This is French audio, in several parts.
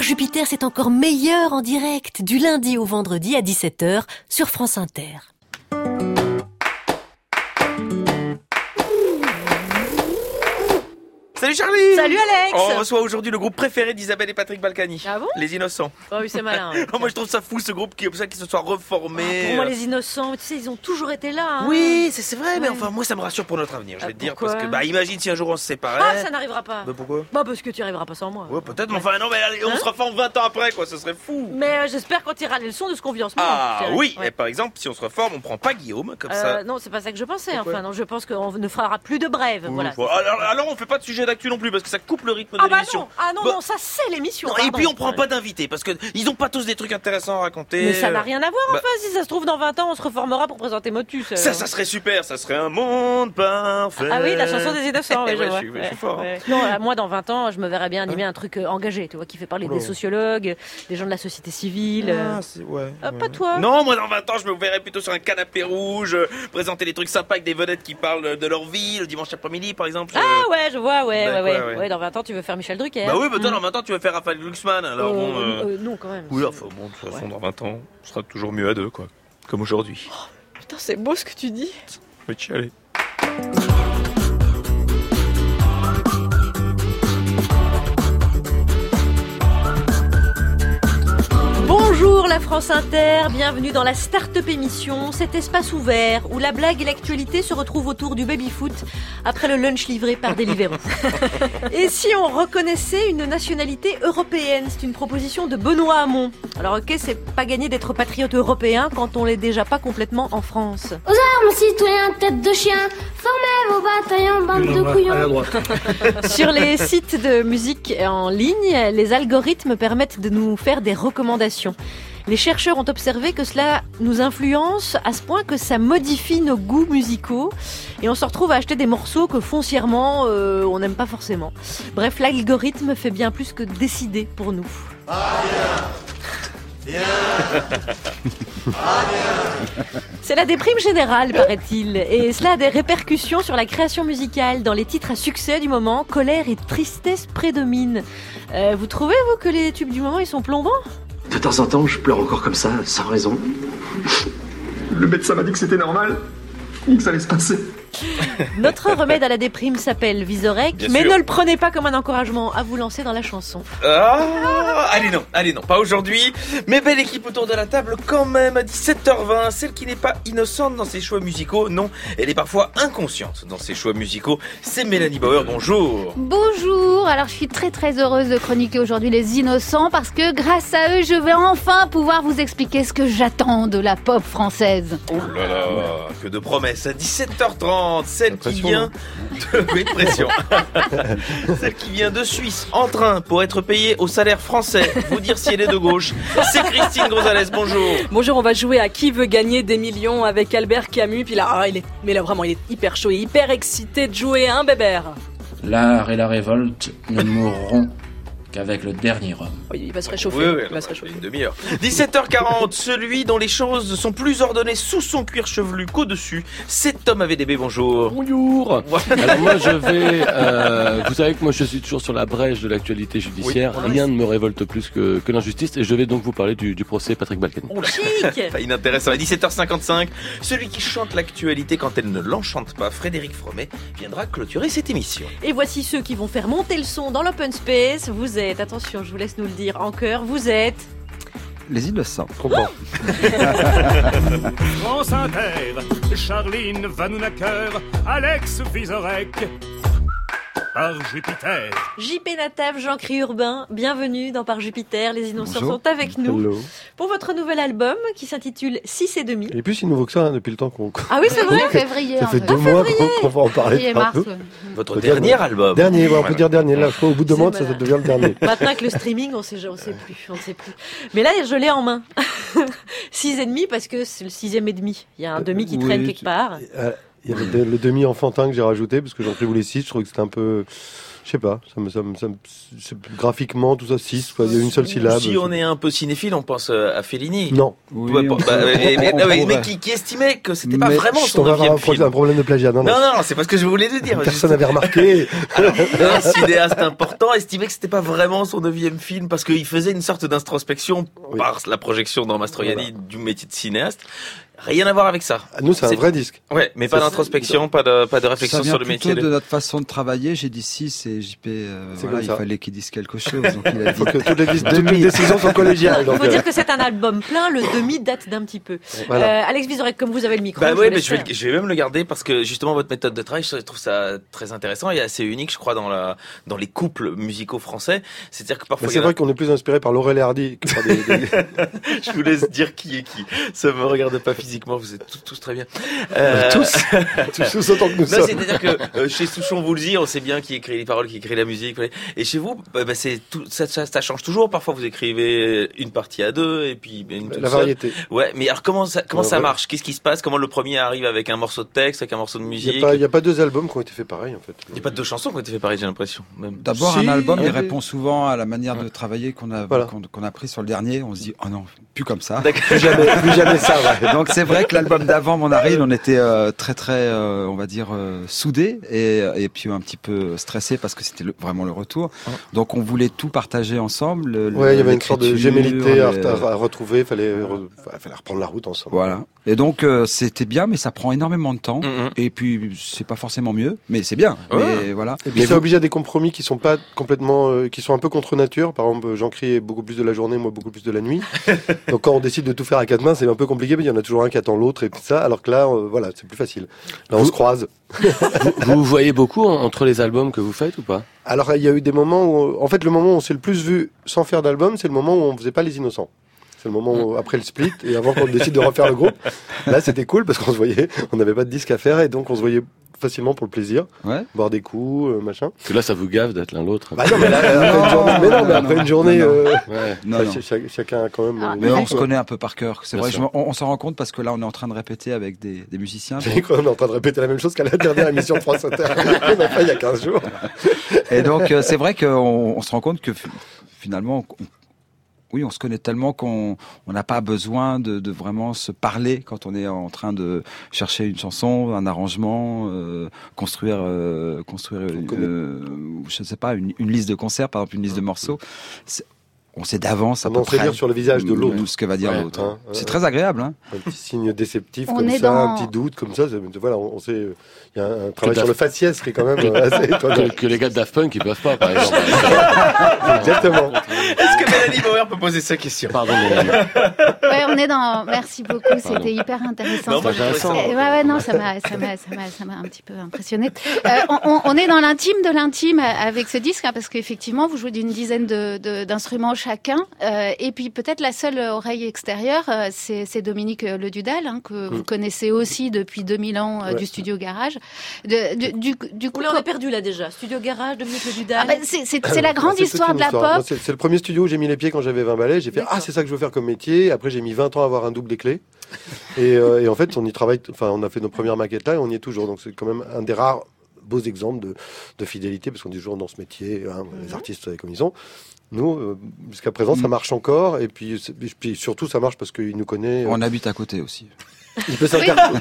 Jupiter, c'est encore meilleur en direct, du lundi au vendredi à 17h sur France Inter. Salut Charlie! Salut Alex! On reçoit aujourd'hui le groupe préféré d'Isabelle et Patrick Balkany. Ah bon? Les Innocents. Oh oui, c'est malin. Moi je trouve ça fou ce groupe qui se soit reformé. Pour moi, les Innocents, tu sais, ils ont toujours été là. Hein. Oui, c'est vrai, Ouais. mais enfin moi ça me rassure pour notre avenir, je vais te dire. Pourquoi? Parce que imagine si un jour on se séparait. Ah, ça n'arrivera pas. Bah pourquoi? Bah parce que tu n'y arriveras pas sans moi. Ouais, peut-être, mais enfin non, mais allez, on se reforme 20 ans après, quoi, ce serait fou. Mais j'espère qu'on tirera les leçons de ce qu'on vit en ce moment. Ah je dirais. oui, Ouais. et par exemple, si on se reforme, on prend pas Guillaume, comme ça. Non, c'est pas ça que je pensais. Pourquoi? Enfin, non, je pense qu'on ne fera plus de brèves. Oui, Voilà. bon, alors on fait pas de sujet d'actu non plus, parce que ça coupe le rythme de Ah bah l'émission. non, ah non, Bah, non, ça c'est l'émission. non, et pardon. puis on prend pas d'invités, parce que ils ont pas tous des trucs intéressants à raconter. Mais ça n'a rien à voir. Bah- Enfin, si ça se trouve dans 20 ans, on se reformera pour présenter Motus. Ça serait super, ça serait un monde parfait. Ah oui, la chanson des Innocents, ouais, je Ouais, vois. je suis fort. Ouais. Non, moi, dans 20 ans, je me verrais bien animer un truc engagé, tu vois, qui fait parler Oula. des sociologues, des gens de la société civile. Ah, c'est ouais. Pas toi. Non, moi dans 20 ans, je me verrais plutôt sur un canapé rouge, présenter des trucs sympas avec des vedettes qui parlent de leur vie, le dimanche après-midi par exemple. Ah ouais, je vois, ouais, Bah, ouais, quoi, ouais. ouais. Ouais, dans 20 ans, tu veux faire Michel Drucker. Bah oui, mais toi dans 20 ans, tu vas faire Raphaël Glucksmann, alors bon. Non, quand même. Oui, enfin bon, de toute façon, dans 20 ans, on sera toujours mieux à deux, quoi. Comme aujourd'hui. Putain, c'est beau ce que tu dis. Je vais te chialer. Bonjour la France Inter, bienvenue dans la Start-up émission, cet espace ouvert où la blague et l'actualité se retrouvent autour du baby-foot après le lunch livré par Deliveroo. Et si on reconnaissait une nationalité européenne? C'est une proposition de Benoît Hamon. Alors ok, c'est pas gagné d'être patriote européen quand on l'est déjà pas complètement en France. Aux armes, citoyens, tête de chien, formez vos bataillons, bande de couillons. Sur les sites de musique en ligne, les algorithmes permettent de nous faire des recommandations. Les chercheurs ont observé que cela nous influence à ce point que ça modifie nos goûts musicaux et on se retrouve à acheter des morceaux que foncièrement on n'aime pas forcément. Bref, l'algorithme fait bien plus que décider pour nous. C'est la déprime générale, paraît-il, et cela a des répercussions sur la création musicale. Dans les titres à succès du moment, colère et tristesse prédominent. Vous trouvez, vous, que les tubes du moment, ils sont plombants? De temps en temps, je pleure encore comme ça, sans raison. Le médecin m'a dit que c'était normal, que ça allait se passer. Notre remède à la déprime s'appelle Visorec, Bien mais sûr. ne le prenez pas comme un encouragement à vous lancer dans la chanson. Allez non, pas aujourd'hui. Mais belle équipe autour de la table quand même à 17h20. Celle qui n'est pas innocente dans ses choix musicaux, non, elle est parfois inconsciente dans ses choix musicaux. C'est Mélanie Bauer, bonjour. Bonjour, alors je suis très heureuse de chroniquer aujourd'hui les Innocents parce que grâce à eux, je vais enfin pouvoir vous expliquer ce que j'attends de la pop française. Oh là là, que de promesses. À 17h30, celle qui vient de... Oui, pression. Celle qui vient de Suisse en train pour être payée au salaire français. Vous dire si elle est de gauche. C'est Christine Gonzalez, bonjour. Bonjour, on va jouer à Qui veut gagner des millions avec Albert Camus. Puis là, il est hyper chaud et hyper excité de jouer, hein, Bébert? L'art et la révolte ne mourront qu'avec le dernier homme. Oui, il va se réchauffer. Oui, Il va se réchauffer. une demi-heure. 17h40, celui dont les choses sont plus ordonnées sous son cuir chevelu qu'au-dessus, c'est Tom AVDB, bonjour. Bonjour. Voilà. Alors moi je vais, vous savez que moi je suis toujours sur la brèche de l'actualité judiciaire. Oui, on a Rien ne me révolte plus que l'injustice et je vais donc vous parler du procès Patrick Balkany. Oh, chic. Pas inintéressant. À 17h55, celui qui chante l'actualité quand elle ne l'enchante pas, Frédéric Fromet, viendra clôturer cette émission. Et voici ceux qui vont faire monter le son dans l'open space. Vous êtes, attention, je vous laisse nous le dire en chœur, vous êtes... Les Innocents. France Inter, Charline Vanhoenacker, Alex Vizorek, par Jupiter. JP Nataf, Jean-Cri Urbain, bienvenue dans Par Jupiter. Les Innocents Bonjour. sont avec nous Hello. pour votre nouvel album qui s'intitule 6 et demi. Il est plus si nouveau que ça depuis le temps qu'on... Ah oui, c'est vrai. Février, Ça en fait fait. 2 mois qu'on va en parler. Février, mars. partout. Ouais. Votre Peut-être, dernier ouais. album. Dernier, ouais, on Voilà. peut dire dernier. Là, je crois, au bout de C'est mois, ça malin. devient le dernier. Maintenant avec le streaming, on sait plus. Mais là, je l'ai en main. 6 et demi parce que c'est le 6e et demi. Il y a un demi qui traîne quelque part. Il y avait le demi enfantin que j'ai rajouté parce que Jean-Pierre voulait 6. Je trouvais que c'était un peu Je sais pas, graphiquement, tout ça, 6, il y a une seule syllabe. Si on est un peu cinéphile, on pense à Fellini. Non. Oui, mais qui estimait que c'était pas vraiment son 9e film. Un problème de plagiat. Non, c'est pas ce que je voulais te dire. Personne n'avait remarqué. Un cinéaste important estimait que c'était pas vraiment son 9e film parce qu'il faisait une sorte d'introspection par la projection dans Mastroianni du métier de cinéaste. Rien à voir avec ça. Nous, c'est un vrai disque. Ouais, mais pas d'introspection, pas de réflexion sur le métier. Ça vient plutôt de notre façon de travailler. J'ai dit 6 et JP, il fallait qu'il dise quelque chose. Donc il a dit que toutes les décisions sont collégiales. Il faut dire que c'est un album plein. Le demi date d'un petit peu. Voilà. Alex Vizorek, comme vous avez le micro. Je vais même le garder parce que justement votre méthode de travail, je trouve ça très intéressant et assez unique, je crois, dans les couples musicaux français. C'est-à-dire que parfois. C'est vrai qu'on est plus inspiré par Laurel et Hardy que par des. Je vous laisse dire qui est qui. Ça me regarde pas physiquement, vous êtes tous très bien. Tous autant que nous sommes. C'est-à-dire que chez Souchon Woolsey, on sait bien qui écrit les paroles, qui écrit la musique. Et chez vous, c'est tout, ça change toujours. Parfois, vous écrivez une partie à deux et puis une toute la variété. Ouais, mais alors comment ça marche? Qu'est-ce qui se passe? Comment le premier arrive avec un morceau de texte, avec un morceau de musique? Il y a pas 2 albums qui ont été faits pareil en fait. Il y a pas 2 chansons qui ont été faites pareil, j'ai l'impression. D'abord, un album, il répond souvent à la manière de travailler qu'on a pris sur le dernier. On se dit, oh non, plus comme ça. Plus jamais ça. Ouais. Donc c'est vrai que l'album d'avant, Mon Aril, on était très, on va dire, soudés et puis un petit peu stressés parce que c'était vraiment le retour. Donc on voulait tout partager ensemble. Il y avait une sorte de gémellité à retrouver. Fallait reprendre la route ensemble. Voilà. Et donc c'était bien, mais ça prend énormément de temps. Et puis c'est pas forcément mieux, mais c'est bien. Mais voilà. Et puis c'est obligé à des compromis qui sont pas complètement, qui sont un peu contre nature. Par exemple, Jean-Cri est beaucoup plus de la journée, moi beaucoup plus de la nuit. Donc quand on décide de tout faire à 4 mains, c'est un peu compliqué, mais il y en a toujours un qui attend l'autre et tout ça. Alors que là, voilà, c'est plus facile. Là, on se croise. Vous voyez beaucoup entre les albums que vous faites ou pas? Alors il y a eu des moments où, en fait, le moment où on s'est le plus vu sans faire d'album, c'est le moment où on faisait pas Les Innocents. C'est le moment où, après le split et avant qu'on décide de refaire le groupe. Là, c'était cool parce qu'on se voyait, on n'avait pas de disque à faire et donc on se voyait facilement pour le plaisir, boire des coups, machin. Parce que là, ça vous gave d'être l'un l'autre. Bah non, mais après une journée, chacun a quand même. Mais on se connaît un peu par cœur. C'est vrai, on s'en rend compte parce que là, on est en train de répéter avec des musiciens. J'ai cru qu'on est en train de répéter la même chose qu'à la dernière émission de France Inter. On a fait il y a 15 jours. Et donc, c'est vrai qu'on se rend compte que finalement, oui, on se connaît tellement qu'on n'a pas besoin de vraiment se parler quand on est en train de chercher une chanson, un arrangement, construire je ne sais pas, une liste de concerts, par exemple une liste de morceaux. On sait d'avance à peu près lire sur le visage de l'autre ce que va dire l'autre. C'est très agréable. Hein. Un petit signe déceptif comme ça, un petit doute comme ça. Voilà, on sait. Il y a un travail sur le faciès qui est quand même assez étonnant. Que les gars de Daft Punk ils peuvent pas, par exemple. Exactement. Est-ce que Mélanie Bauer peut poser sa question? Pardon, Mélanie. Ouais, on est dans. Merci beaucoup, c'était hyper intéressant. Non, moi, non, ça m'a un petit peu impressionné. On est dans l'intime de l'intime avec ce disque, hein, parce qu'effectivement, vous jouez d'une dizaine d'instruments chacun, et puis peut-être la seule oreille extérieure, c'est Dominique Le Dudal, hein, que vous connaissez aussi depuis 2000 ans du Studio Garage. Du coup, là, on est perdu là déjà. Studio Garage, Dominique Le Dudal. C'est la grande histoire de la pop. Moi, c'est le premier studio où j'ai mis les pieds quand j'avais 20 balais. J'ai fait c'est ça que je veux faire comme métier. Après j'ai mis 20 ans à avoir un double des clés. Et en fait on y travaille. Enfin on a fait nos premières maquettes là et on y est toujours. Donc c'est quand même un des rares beaux exemples de fidélité parce qu'on est toujours dans ce métier. Hein, les artistes comme ils sont. Nous, jusqu'à présent, ça marche encore. Et puis surtout, ça marche parce qu'il nous connaît. On habite à côté aussi. Il peut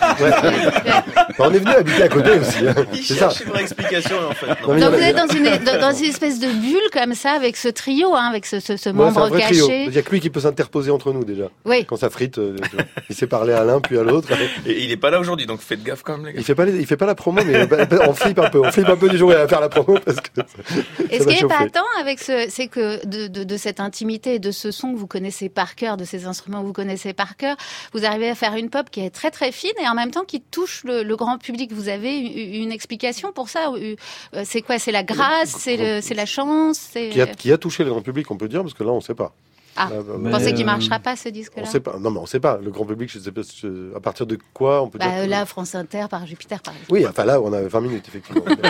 on est venu habiter à côté aussi. Hein. Il cherche une vraie explication en fait. Donc vous êtes dans une espèce de bulle comme ça avec ce trio, hein, avec ce membre caché. Il n'y a que lui qui peut s'interposer entre nous déjà. Oui. Quand ça frite, il sait parler à l'un puis à l'autre. Et il n'est pas là aujourd'hui, donc faites gaffe quand même les gars. Il fait pas la promo, mais on flippe un peu. On flippe un peu du jour à faire la promo parce que. Et ce qui est épatant avec c'est que de cette intimité et de ce son que vous connaissez par cœur, de ces instruments que vous connaissez par cœur, vous arrivez à faire une pop qui est très très fine et en même temps qui touche le grand public. Vous avez une explication pour ça? C'est quoi? C'est la grâce? C'est la chance? Qui a touché le grand public, on peut dire, parce que là, on ne sait pas. Ah, vous pensez qu'il ne marchera pas ce disque-là? On sait pas. Non, mais on ne sait pas. Le grand public, je ne sais pas à partir de quoi on peut dire. Là, France Inter par Jupiter, par exemple. Oui, enfin là, on a 20 minutes, effectivement.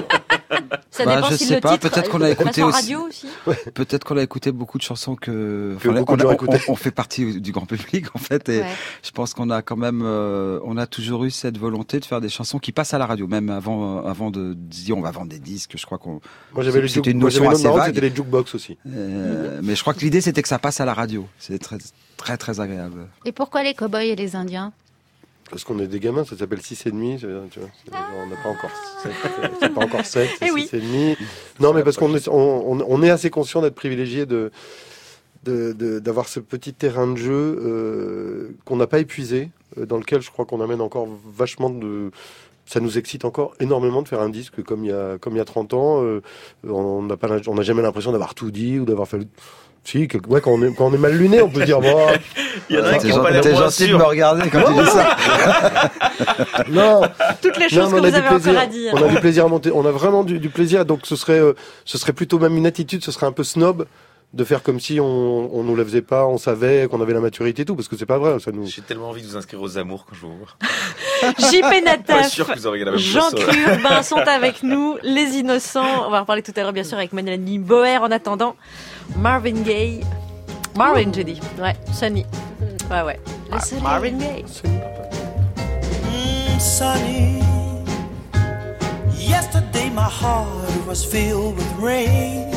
Ça dépend je si sais le pas, titre peut-être qu'on a écouté passe en aussi. radio aussi. Peut-être qu'on a écouté beaucoup de chansons que beaucoup de gens écoutaient. on fait partie du grand public en fait, et je pense qu'on a quand même, on a toujours eu cette volonté de faire des chansons qui passent à la radio, même avant de dire on va vendre des disques. Je crois qu'on. Moi j'avais une notion assez vague. C'était les jukebox aussi. Mais je crois que l'idée c'était que ça passe à la radio. C'est très très très agréable. Et pourquoi les cow-boys et les Indiens? Parce qu'on est des gamins, ça s'appelle 6,5, tu vois. On n'a pas encore 7, c'est pas encore 7, c'est 6,5. Non, mais parce qu'on est assez conscient d'être privilégié d'avoir ce petit terrain de jeu qu'on n'a pas épuisé, dans lequel je crois qu'on amène encore vachement de... Ça nous excite encore énormément de faire un disque comme il y a 30 ans. On n'a jamais l'impression d'avoir tout dit ou d'avoir fallu... Si, quand on est mal luné, on peut dire bon. Il y en a un qui n'a pas l'air T'es moins gentil de sûr. me regarder quand tu dis ça. Non. Toutes les choses que vous avez encore à dire. On a du plaisir à monter. On a vraiment du plaisir. Donc ce serait plutôt même une attitude. Ce serait un peu snob de faire comme si on nous la faisait pas, on savait qu'on avait la maturité et tout, parce que c'est pas vrai. Ça nous. J'ai tellement envie de vous inscrire aux amours quand je vous vois. JP Pas sûr Nataf, que vous aurez la même Jean chose. Urbain sont avec nous, les innocents. On va en reparler tout à l'heure, bien sûr, avec Mélanie Boer. En attendant, Marvin Gaye. Marvin, j'ai dit. Ouais, Sunny. Ouais. Marvin Gaye. Sunny. Yesterday my heart was filled with rain.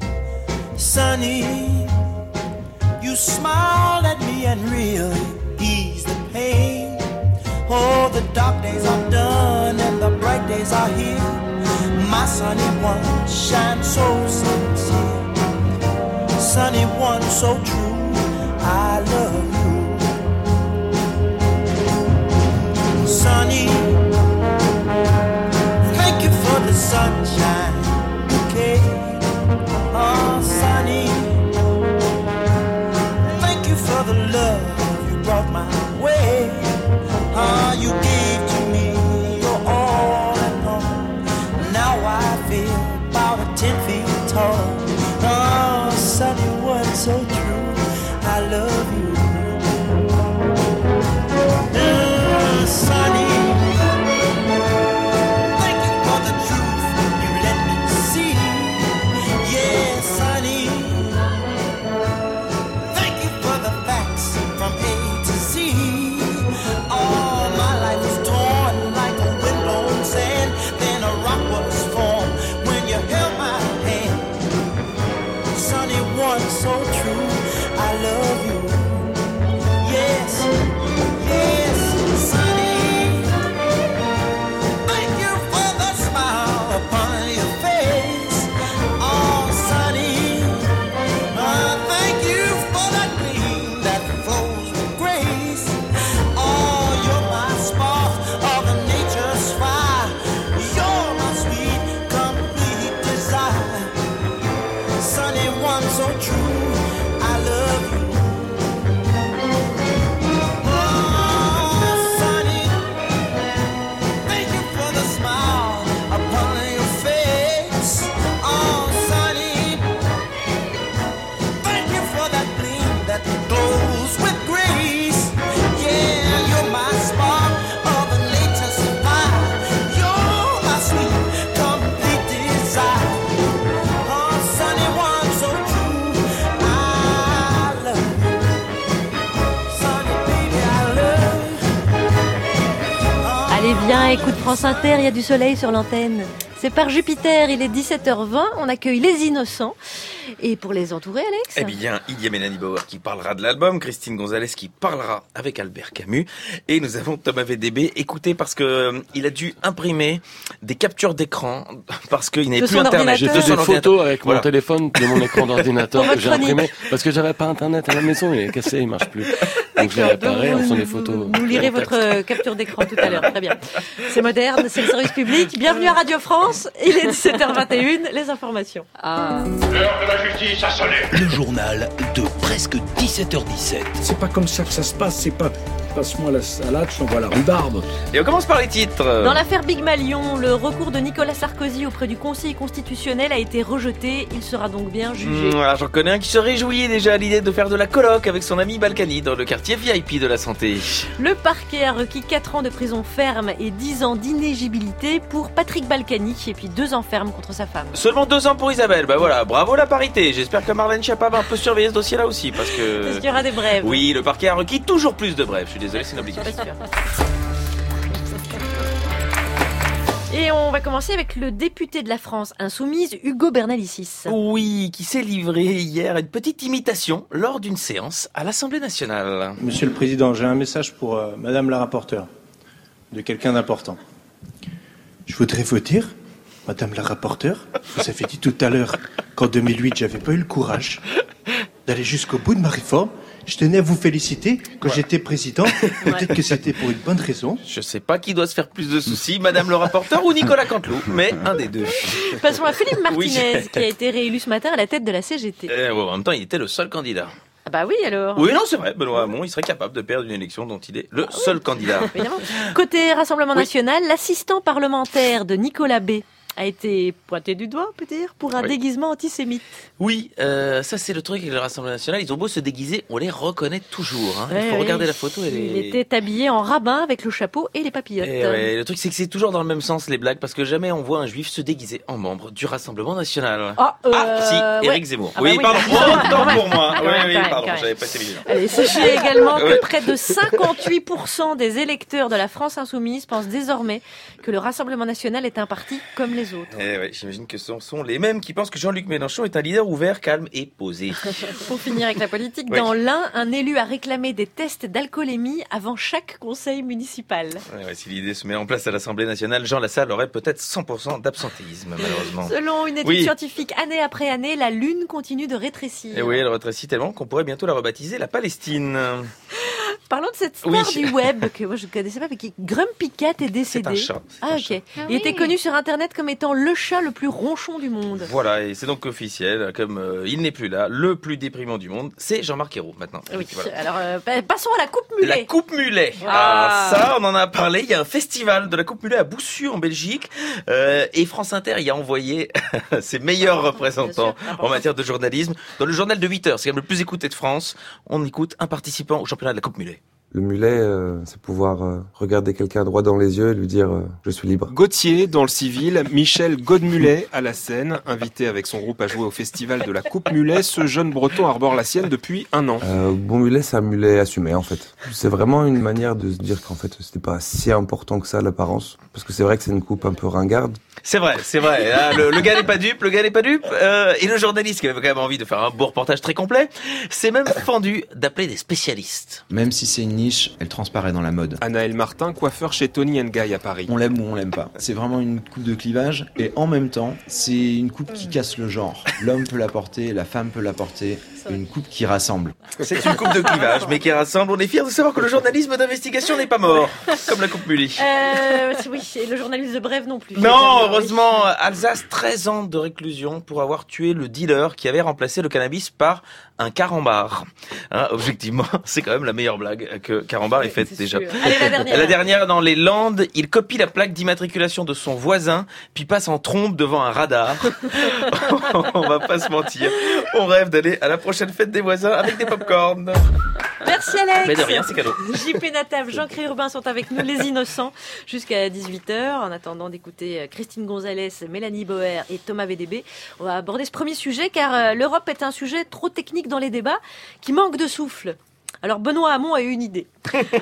Sunny, you smiled at me and really eased the pain. Oh, the dark days are done and the bright days are here. My sunny one shines so sincere. Sunny one so true, I love you. Sunny, thank you for the sunshine bouquet. Oh, sunny, thank you for the love you brought my way. Ah, you gave to me your all and all. Now I feel about 10 feet tall. Oh, sunny one so true, I love you. Sunny, thank you for the truth you let me see. Yeah, sunny, thank you for the facts from A to Z. All my life was torn like a windblown sand. Then a rock was formed when you held my hand. Sunny one so true, I love you. Yes, yes, sunny. Thank you for the smile upon your face. Oh, sunny, thank you for that gleam that flows with grace. Oh, you're my spark of nature's fire. You're my sweet, complete desire. Sunny one so true, I love you. Oh, sunny, thank you for the smile upon your face. Oh, sunny, thank you for that gleam that glows with grace. Yeah, you're my spark of nature's fire. You're my sweet, complete desire. Oh, sunny one so true, I love you. Sunny baby, I love you. Allez, viens, écoute France Inter, il y a du soleil sur l'antenne. C'est par Jupiter, il est 17h20, on accueille les innocents. Et pour les entourer, Alex? Eh bien, il y a Mélanie Bauer qui parlera de l'album, Christine Gonzalez qui parlera avec Albert Camus, et nous avons Thomas VDB. Écoutez, parce que il a dû imprimer des captures d'écran parce qu'il n'avait De plus son internet. J'ai ordinateur. fait des photos avec Voilà. mon téléphone de mon écran d'ordinateur Pour que j'ai votre imprimé parce que j'avais pas internet à la maison, il est cassé, il marche plus. Donc je l'ai réparé en faisant des photos. Vous lirez votre capture d'écran tout à l'heure, très bien. C'est moderne, c'est le service public. Bienvenue à Radio France, il est 17h21, les informations. L'heure de la justice a sonné. Le journal de presque 17h17. C'est pas comme ça que ça se passe, c'est pas passe-moi la salade, je t'envoie la rhubarbe. Et on commence par les titres. Dans l'affaire Big Malion, le recours de Nicolas Sarkozy auprès du Conseil constitutionnel a été rejeté. Il sera donc bien jugé. Alors j'en connais un qui se réjouit déjà à l'idée de faire de la coloc avec son ami Balkany dans le quartier VIP de la Santé. Le parquet a requis 4 ans de prison ferme et 10 ans d'inéligibilité pour Patrick Balkany et puis 2 ans ferme contre sa femme. Seulement 2 ans pour Isabelle, bah voilà, bravo la parité. J'espère que Marlène Schiappa va un peu surveiller ce dossier-là aussi parce qu'il y aura des brèves. Oui, le parquet a requis toujours plus de brèves. Je suis désolé, c'est une obligation. Et on va commencer avec le député de la France insoumise, Hugo Bernalicis. Oui, qui s'est livré hier à une petite imitation lors d'une séance à l'Assemblée nationale. Monsieur le Président, j'ai un message pour Madame la rapporteure, de quelqu'un d'important. Je voudrais vous dire, Madame la rapporteure, vous avez dit tout à l'heure qu'en 2008, j'avais pas eu le courage d'aller jusqu'au bout de ma réforme. Je tenais à vous féliciter quand j'étais président. Peut-être que c'était pour une bonne raison. Je sais pas qui doit se faire plus de soucis, Madame le rapporteur ou Nicolas Canteloup, mais un des deux. Passons à Philippe Martinez, qui a été réélu ce matin à la tête de la CGT. En même temps, il était le seul candidat. Ah bah oui alors. Oui, non, c'est vrai, Benoît Hamon, il serait capable de perdre une élection dont il est le seul candidat. Évidemment. Côté Rassemblement National, l'assistant parlementaire de Nicolas B a été pointé du doigt, on peut dire, pour un déguisement antisémite. Oui, ça c'est le truc avec le Rassemblement National, ils ont beau se déguiser, on les reconnaît toujours. Hein. Il faut regarder la photo. Il était habillé en rabbin avec le chapeau et les papillotes. Le truc c'est que c'est toujours dans le même sens les blagues, parce que jamais on voit un juif se déguiser en membre du Rassemblement National. Si, Éric Zemmour. Oui, pardon, autant pour moi. Pardon, j'avais pas été vigilant. Allez, sachez également que près de 58% des électeurs de la France insoumise pensent désormais que le Rassemblement National est un parti comme les autres. J'imagine que ce sont les mêmes qui pensent que Jean-Luc Mélenchon est un leader ouvert, calme et posé. Pour finir avec la politique, dans l'Ain, un élu a réclamé des tests d'alcoolémie avant chaque conseil municipal. Si l'idée se met en place à l'Assemblée nationale, Jean Lassalle aurait peut-être 100% d'absentéisme, malheureusement. Selon une étude scientifique, année après année, la Lune continue de rétrécir. Et oui, elle rétrécit tellement qu'on pourrait bientôt la rebaptiser la Palestine. Parlons de cette star du web que moi je ne connaissais pas, mais qui Grumpy Cat est décédé. C'est un chat. Ok. Il était connu sur Internet comme étant le chat le plus ronchon du monde. Voilà, et c'est donc officiel, comme il n'est plus là, le plus déprimant du monde, c'est Jean-Marc Ayrault maintenant. Oui. Voilà. Alors passons à la Coupe Mulet. La Coupe Mulet. Ça, on en a parlé. Il y a un festival de la Coupe Mulet à Boussu en Belgique, et France Inter y a envoyé ses meilleurs représentants en matière de journalisme. Dans le journal de 8h, c'est quand même le plus écouté de France. On écoute un participant au championnat de la Coupe Mulet. Le mulet, c'est pouvoir regarder quelqu'un droit dans les yeux et lui dire je suis libre. Gauthier dans le civil, Michel Godmulet à la scène, invité avec son groupe à jouer au festival de la Coupe Mulet. Ce jeune breton arbore la sienne depuis 1 an. Bon mulet, c'est un mulet assumé en fait. C'est vraiment une manière de se dire qu'en fait c'était pas si important que ça l'apparence, parce que c'est vrai que c'est une coupe un peu ringarde. C'est vrai. Ah, le gars n'est pas dupe, et le journaliste qui avait quand même envie de faire un beau reportage très complet, s'est même fendu d'appeler des spécialistes. Même si c'est une niche, elle transparaît dans la mode. Anaël Martin, coiffeur chez Tony & Guy à Paris. On l'aime ou on l'aime pas. C'est vraiment une coupe de clivage, et en même temps, c'est une coupe qui casse le genre. L'homme peut la porter, la femme peut la porter. Une coupe qui rassemble. C'est une coupe de clivage, mais qui rassemble. On est fiers de savoir que le journalisme d'investigation n'est pas mort, comme la Coupe Mulet. Oui, et le journaliste de Brève non plus. Non, heureusement, Alsace, 13 ans de réclusion pour avoir tué le dealer qui avait remplacé le cannabis par un carambar. Objectivement, c'est quand même la meilleure blague que carambar ait faite déjà. Allez, la dernière, dans les Landes, il copie la plaque d'immatriculation de son voisin, puis passe en trombe devant un radar. On va pas se mentir. On rêve d'aller à la prochaine fête des voisins avec des pop-corn. Merci Alex. Mais de rien, c'est cadeau. JP Nataf, Jean-Christ Urbain sont avec nous, les innocents, jusqu'à 18h. En attendant d'écouter Christine Gonzalez, Mélanie Boer et Thomas VDB, on va aborder ce premier sujet car l'Europe est un sujet trop technique dans les débats qui manque de souffle. Alors Benoît Hamon a eu une idée.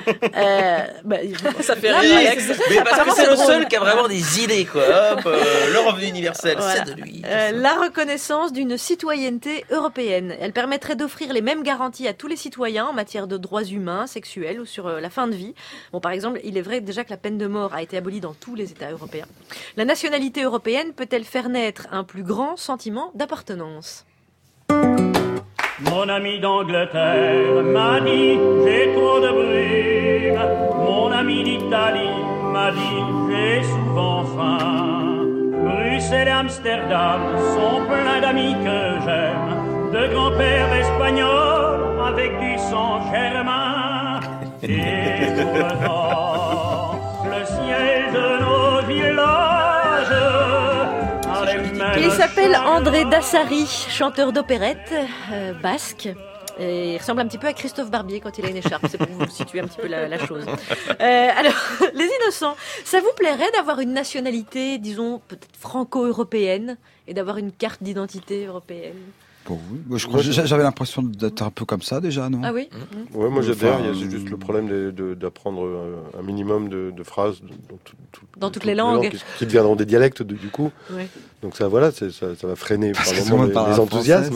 Ça fait rire Alex. Mais parce que c'est le seul qui a vraiment des idées, quoi. Hop, le revenu universel, c'est de lui. La reconnaissance d'une citoyenneté européenne. Elle permettrait d'offrir les mêmes garanties à tous les citoyens en matière de droits humains, sexuels ou sur la fin de vie. Bon, par exemple, il est vrai déjà que la peine de mort a été abolie dans tous les États européens. La nationalité européenne peut-elle faire naître un plus grand sentiment d'appartenance ? Mon ami d'Angleterre m'a dit j'ai trop de brume. Mon ami d'Italie m'a dit j'ai souvent faim. Bruxelles et Amsterdam sont pleins d'amis que j'aime, de grands-pères espagnols avec du sang germain. Et pourtant, le ciel de nos villages a les mêmes Il s'appelle chemins. André Dassari, chanteur d'opérette basque. Et il ressemble un petit peu à Christophe Barbier quand il a une écharpe, c'est pour vous situer un petit peu la chose. Alors, les innocents, ça vous plairait d'avoir une nationalité, disons, peut-être franco-européenne, et d'avoir une carte d'identité européenne? Pour vous. Moi, j'avais l'impression d'être un peu comme ça déjà, non? Ah oui. Ouais, moi j'adhère. Il y a juste le problème d'apprendre un minimum de phrases dans toutes les langues qui deviendront des dialectes du coup. Ouais. Donc ça, voilà, ça va freiner par que moment les enthousiasmes.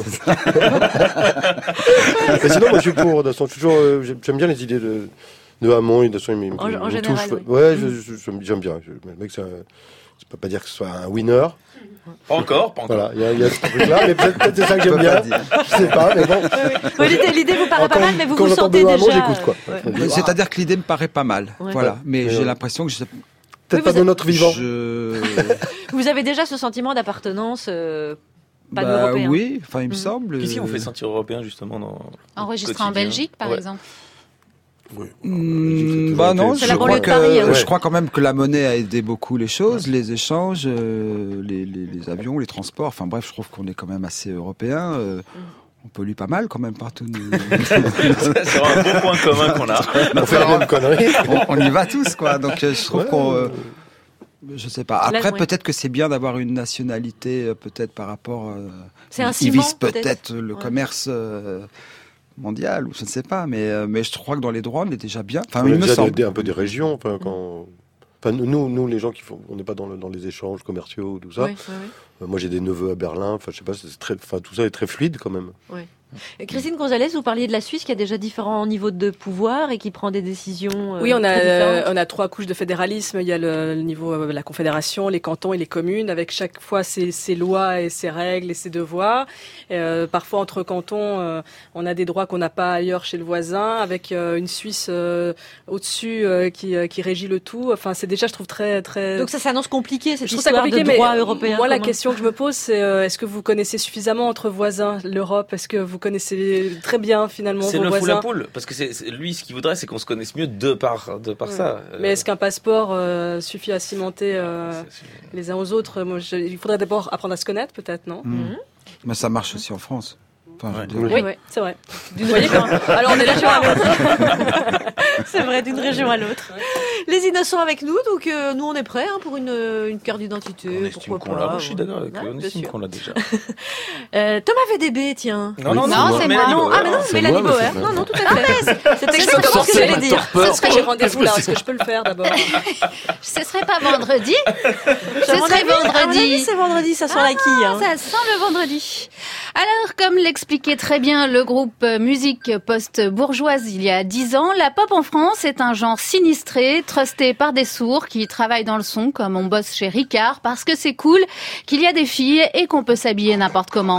Mais sinon, moi je suis pour. De toute façon, toujours, j'aime bien les idées de Hamon. Et de toute façon, il me en touche. général, oui. Ouais, j'aime bien. Le mec, je peux pas dire que ce soit un winner. Pas encore. Voilà, il y a ce truc-là, mais peut-être c'est ça que j'aime bien. Je sais pas, mais bon. Oui, l'idée vous paraît pas mal, mais vous quand vous j'entends sentez Benoît déjà. Hamon, j'écoute quoi. Ouais. C'est-à-dire que l'idée me paraît pas mal. Ouais. Voilà. Mais j'ai l'impression que peut-être pas de notre vivant. Vous avez déjà ce sentiment d'appartenance pan-européen. Oui, enfin il me semble. Qu'est-ce qui vous fait sentir européen justement Enregistré en Belgique, par exemple. Oui. Non, c'est la banlieue de Paris. Je crois quand même que la monnaie a aidé beaucoup les choses, les échanges, les avions, les transports. Enfin bref, je trouve qu'on est quand même assez européens. On pollue pas mal quand même partout. C'est un bon point commun qu'on a. On fait la même connerie. On y va tous, quoi. Donc je trouve qu'on... je sais pas. Après, peut-être que c'est bien d'avoir une nationalité, peut-être par rapport... c'est un qui ciment, vise peut-être le commerce... mondial, ou je ne sais pas, mais je crois que dans les droits, on est déjà bien. Enfin, il me semble. Un peu des régions, nous, les gens on n'est pas dans les échanges commerciaux, tout ça. Oui. Moi, j'ai des neveux à Berlin. Enfin, je sais pas, tout ça est très fluide quand même. Oui. Et Christine Gonzalez, vous parliez de la Suisse qui a déjà différents niveaux de pouvoir et qui prend des décisions. Oui, on différentes. a 3 couches de fédéralisme. Il y a le niveau la confédération, les cantons et les communes, avec chaque fois ses lois et ses règles et ses devoirs. Parfois entre cantons, on a des droits qu'on n'a pas ailleurs chez le voisin, avec une Suisse au-dessus qui régit le tout. Enfin, c'est déjà, je trouve très très. Donc ça s'annonce compliqué cette je trouve ça histoire compliqué, de droit européen. Moi, la question que je me pose, c'est est-ce que vous connaissez suffisamment entre voisins l'Europe? Est-ce que vous connaissez très bien finalement c'est vos le voisins? fou la poule, parce que lui, ce qu'il voudrait, c'est qu'on se connaisse mieux de par ça. Mais est-ce qu'un passeport suffit à cimenter les uns aux autres? Il faudrait d'abord apprendre à se connaître, peut-être, non? Mais ça marche aussi en France. Enfin, oui, c'est vrai. D'une région. Alors on est là sur un autre. C'est vrai, d'une région à l'autre. Les innocents avec nous, donc nous on est prêts pour une carte d'identité. On estime qu'on l'a. Je suis d'accord avec eux. On estime qu'on l'a déjà. Thomas VDB, tiens. Non, c'est moi. Ah mais non, Mélanie Bauer. Non, tout à fait. C'était exactement ce que j'allais dire. J'ai rendez-vous là. Est-ce que je peux le faire d'abord? Ce serait pas vendredi? Ce serait vendredi. C'est vendredi, ça sent la quille. Ça sent le vendredi. Alors, comme l'expliquait très bien le groupe musique post-bourgeoise il y a 10 ans, la pop en France est un genre sinistré, trusté par des sourds qui travaillent dans le son, comme on bosse chez Ricard, parce que c'est cool, qu'il y a des filles et qu'on peut s'habiller n'importe comment.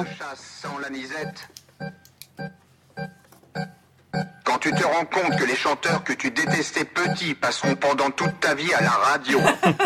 Quand tu te rends compte que les chanteurs que tu détestais petits passeront pendant toute ta vie à la radio,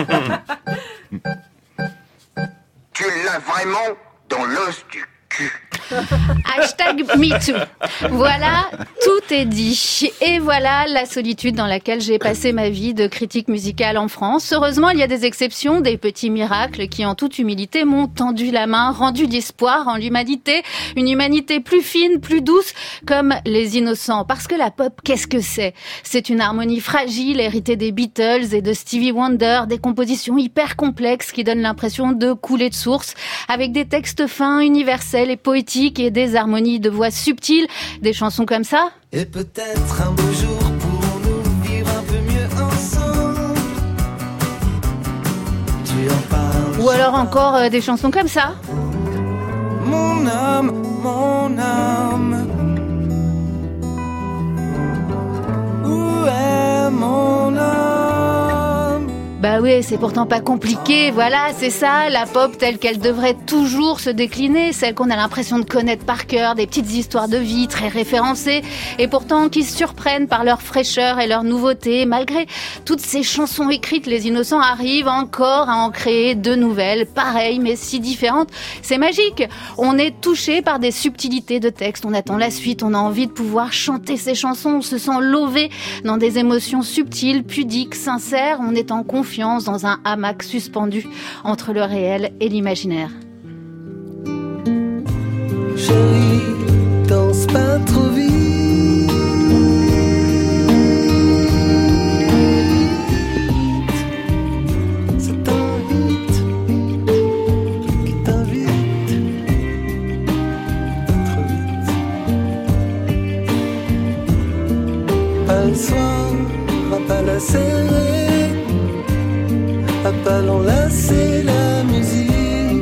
tu l'as vraiment dans l'os du cul. #MeToo. Voilà, tout est dit. Et voilà la solitude dans laquelle j'ai passé ma vie de critique musicale en France. Heureusement, il y a des exceptions, des petits miracles qui, en toute humilité, m'ont tendu la main, rendu d'espoir en l'humanité. Une humanité plus fine, plus douce, comme les innocents. Parce que la pop, qu'est-ce que c'est? C'est une harmonie fragile, héritée des Beatles et de Stevie Wonder, des compositions hyper complexes qui donnent l'impression de couler de source, avec des textes fins, universels et poétiques et des harmonies de voix subtiles, des chansons comme ça. Et peut-être un beau jour pourrons-nous vivre un peu mieux ensemble. Tu en parles. Ou alors encore des chansons comme ça. Mon âme, mon âme. Où est mon âme? Bah bah oui, c'est pourtant pas compliqué. Voilà, c'est ça, la pop telle qu'elle devrait toujours se décliner, celle qu'on a l'impression de connaître par cœur, des petites histoires de vie très référencées, et pourtant qui surprennent par leur fraîcheur et leur nouveauté. Malgré toutes ces chansons écrites, les Innocents arrivent encore à en créer de nouvelles, pareilles mais si différentes. C'est magique. On est touché par des subtilités de texte, on attend la suite, on a envie de pouvoir chanter ces chansons, on se sent lové dans des émotions subtiles, pudiques, sincères, on est en confiance dans un hamac suspendu entre le réel et l'imaginaire. Chérie, danse pas trop vite. C'est un hit qui t'invite pas trop vite. Pas le soir, va pas la serrer, va pas l'enlacer la musique.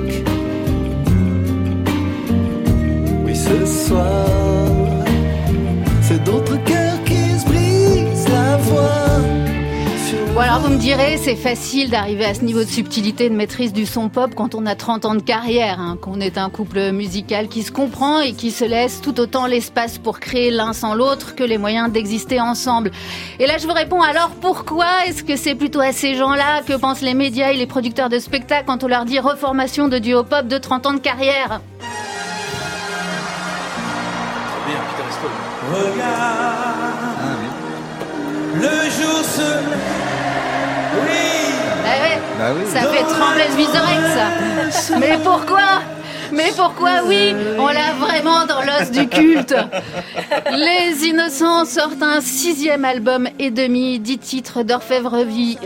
Ce soir, c'est d'autres cœurs qui se brisent la voix. Bon alors vous me direz, c'est facile d'arriver à ce niveau de subtilité et de maîtrise du son pop quand on a 30 ans de carrière, hein, qu'on est un couple musical qui se comprend et qui se laisse tout autant l'espace pour créer l'un sans l'autre que les moyens d'exister ensemble. Et là je vous réponds, alors pourquoi est-ce que c'est plutôt à ces gens-là que pensent les médias et les producteurs de spectacles quand on leur dit reformation de duo pop de 30 ans de carrière ? Regarde, le jour se lève. Oui. Bah oui. Ça fait trembler le Vizorek, ça. Mais pourquoi ? Mais pourquoi oui, on l'a vraiment dans l'os du culte. Les Innocents sortent un 6e album et demi, 10 titres d'orfèvrerie,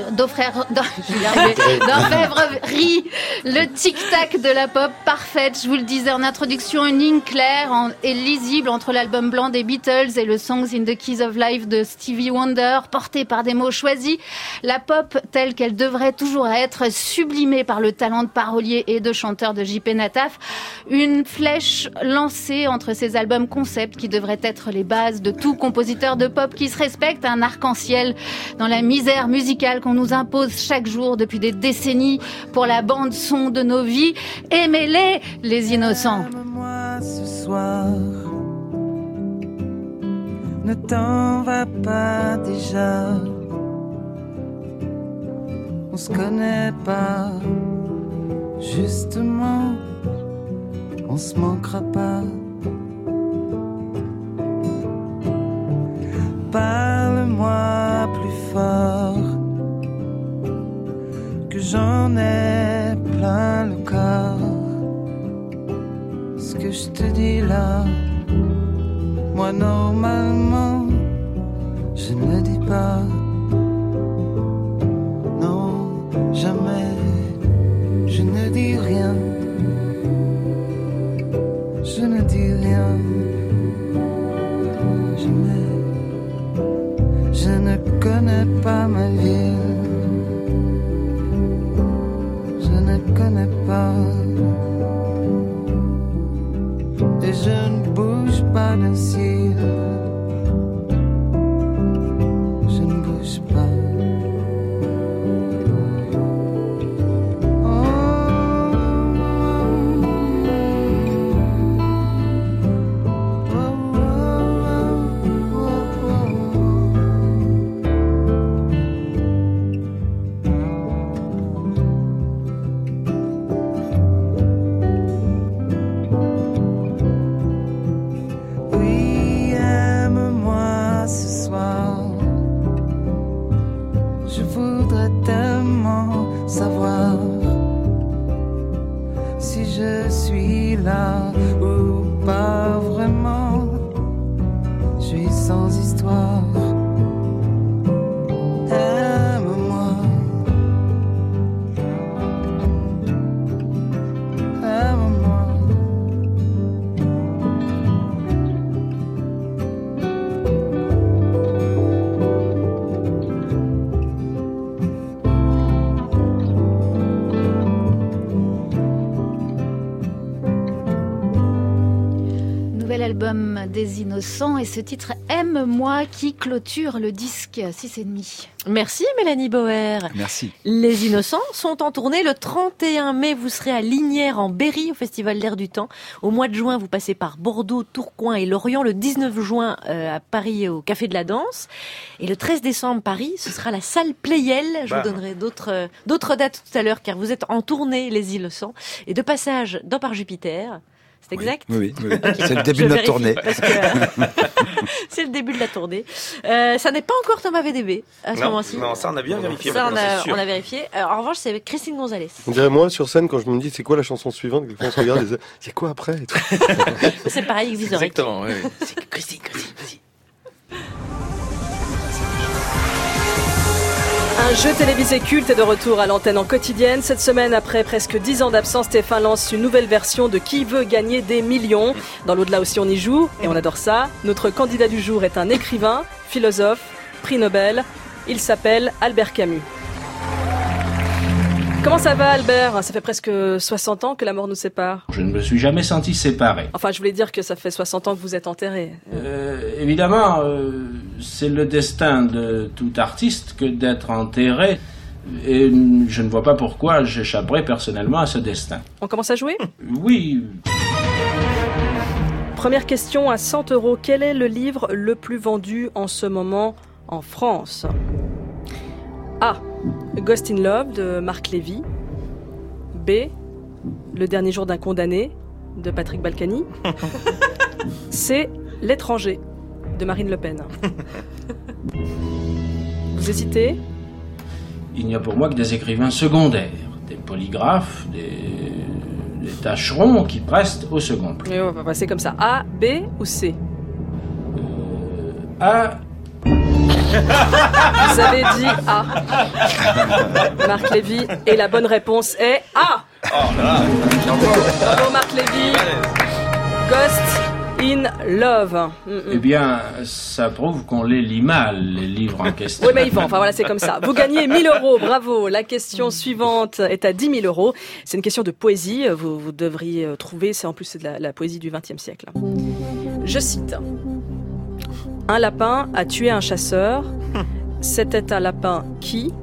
le tic-tac de la pop parfaite. Je vous le disais en introduction, une ligne claire et lisible entre l'album blanc des Beatles et le Songs in the Keys of Life de Stevie Wonder, porté par des mots choisis. La pop telle qu'elle devrait toujours être, sublimée par le talent de parolier et de chanteur de JP Nataf. Une flèche lancée entre ces albums concept qui devraient être les bases de tout compositeur de pop qui se respecte, un arc-en-ciel dans la misère musicale qu'on nous impose chaque jour depuis des décennies pour la bande-son de nos vies. Aimez-les, les Innocents. Aime-moi ce soir, ne t'en va pas déjà. On se connaît pas, justement. On se manquera pas. Parle-moi plus fort, que j'en ai plein le corps. Ce que je te dis là, moi normalement, je ne le dis pas. Non, jamais, je ne dis rien. Je ne dis rien, je ne connais pas ma ville, je ne connais pas, et je ne bouge pas d'un cil, je ne bouge pas. Oui, l'album des Innocents et ce titre Aime-moi qui clôture le disque 6,5. Merci Mélanie Bauer. Merci. Les Innocents sont en tournée le 31 mai. Vous serez à Lignières en Berry au Festival d'Air du Temps. Au mois de juin, vous passez par Bordeaux, Tourcoing et Lorient. Le 19 juin à Paris au Café de la Danse. Et le 13 décembre, Paris, ce sera la salle Playel. Je vous donnerai d'autres dates tout à l'heure car vous êtes en tournée, les Innocents. Et de passage dans Par Jupiter. C'est exact ? Oui. Okay. C'est le début de notre tournée. C'est le début de la tournée. Ça n'est pas encore Thomas VDB à ce moment-ci. Non, ça on a bien vérifié. Ça on a vérifié. En revanche, c'est Christine Gonzalez. On dirait moi sur scène quand je me dis c'est quoi la chanson suivante, quelquefois on se regarde et dit c'est quoi après et tout. C'est pareil avec Vizoric. Exactement, oui. C'est Christine, vas-y. Un jeu télévisé culte est de retour à l'antenne en quotidienne. Cette semaine, après presque 10 ans d'absence, TF1 lance une nouvelle version de Qui veut gagner des millions. Dans l'au-delà aussi, on y joue et on adore ça. Notre candidat du jour est un écrivain, philosophe, prix Nobel. Il s'appelle Albert Camus. Comment ça va, Albert ? Ça fait presque 60 ans que la mort nous sépare. Je ne me suis jamais senti séparé. Enfin, je voulais dire que ça fait 60 ans que vous êtes enterré. Évidemment, c'est le destin de tout artiste que d'être enterré. Et je ne vois pas pourquoi j'échapperais personnellement à ce destin. On commence à jouer ? Oui. Première question à 100 €. Quel est le livre le plus vendu en ce moment en France ? A. Ghost in Love de Marc Lévy. B. Le dernier jour d'un condamné de Patrick Balkany. C. L'étranger de Marine Le Pen. Vous hésitez ? Il n'y a pour moi que des écrivains secondaires, des polygraphes, des tâcherons qui prestent au second plan. Mais on va passer comme ça. A, B ou C ? A. Vous avez dit A. Marc Lévy. Et la bonne réponse est A. Oh là là. Bravo Marc Lévy. Ghost in Love. Eh bien, ça prouve qu'on les lit mal, les livres en question. Oui, mais Yvan, enfin voilà, c'est comme ça. Vous gagnez 1 000 €, bravo. La question suivante est à 10 000 €. C'est une question de poésie. Vous devriez trouver, c'est en plus c'est de la poésie du XXe siècle. Je cite. Un lapin a tué un chasseur. C'était un lapin qui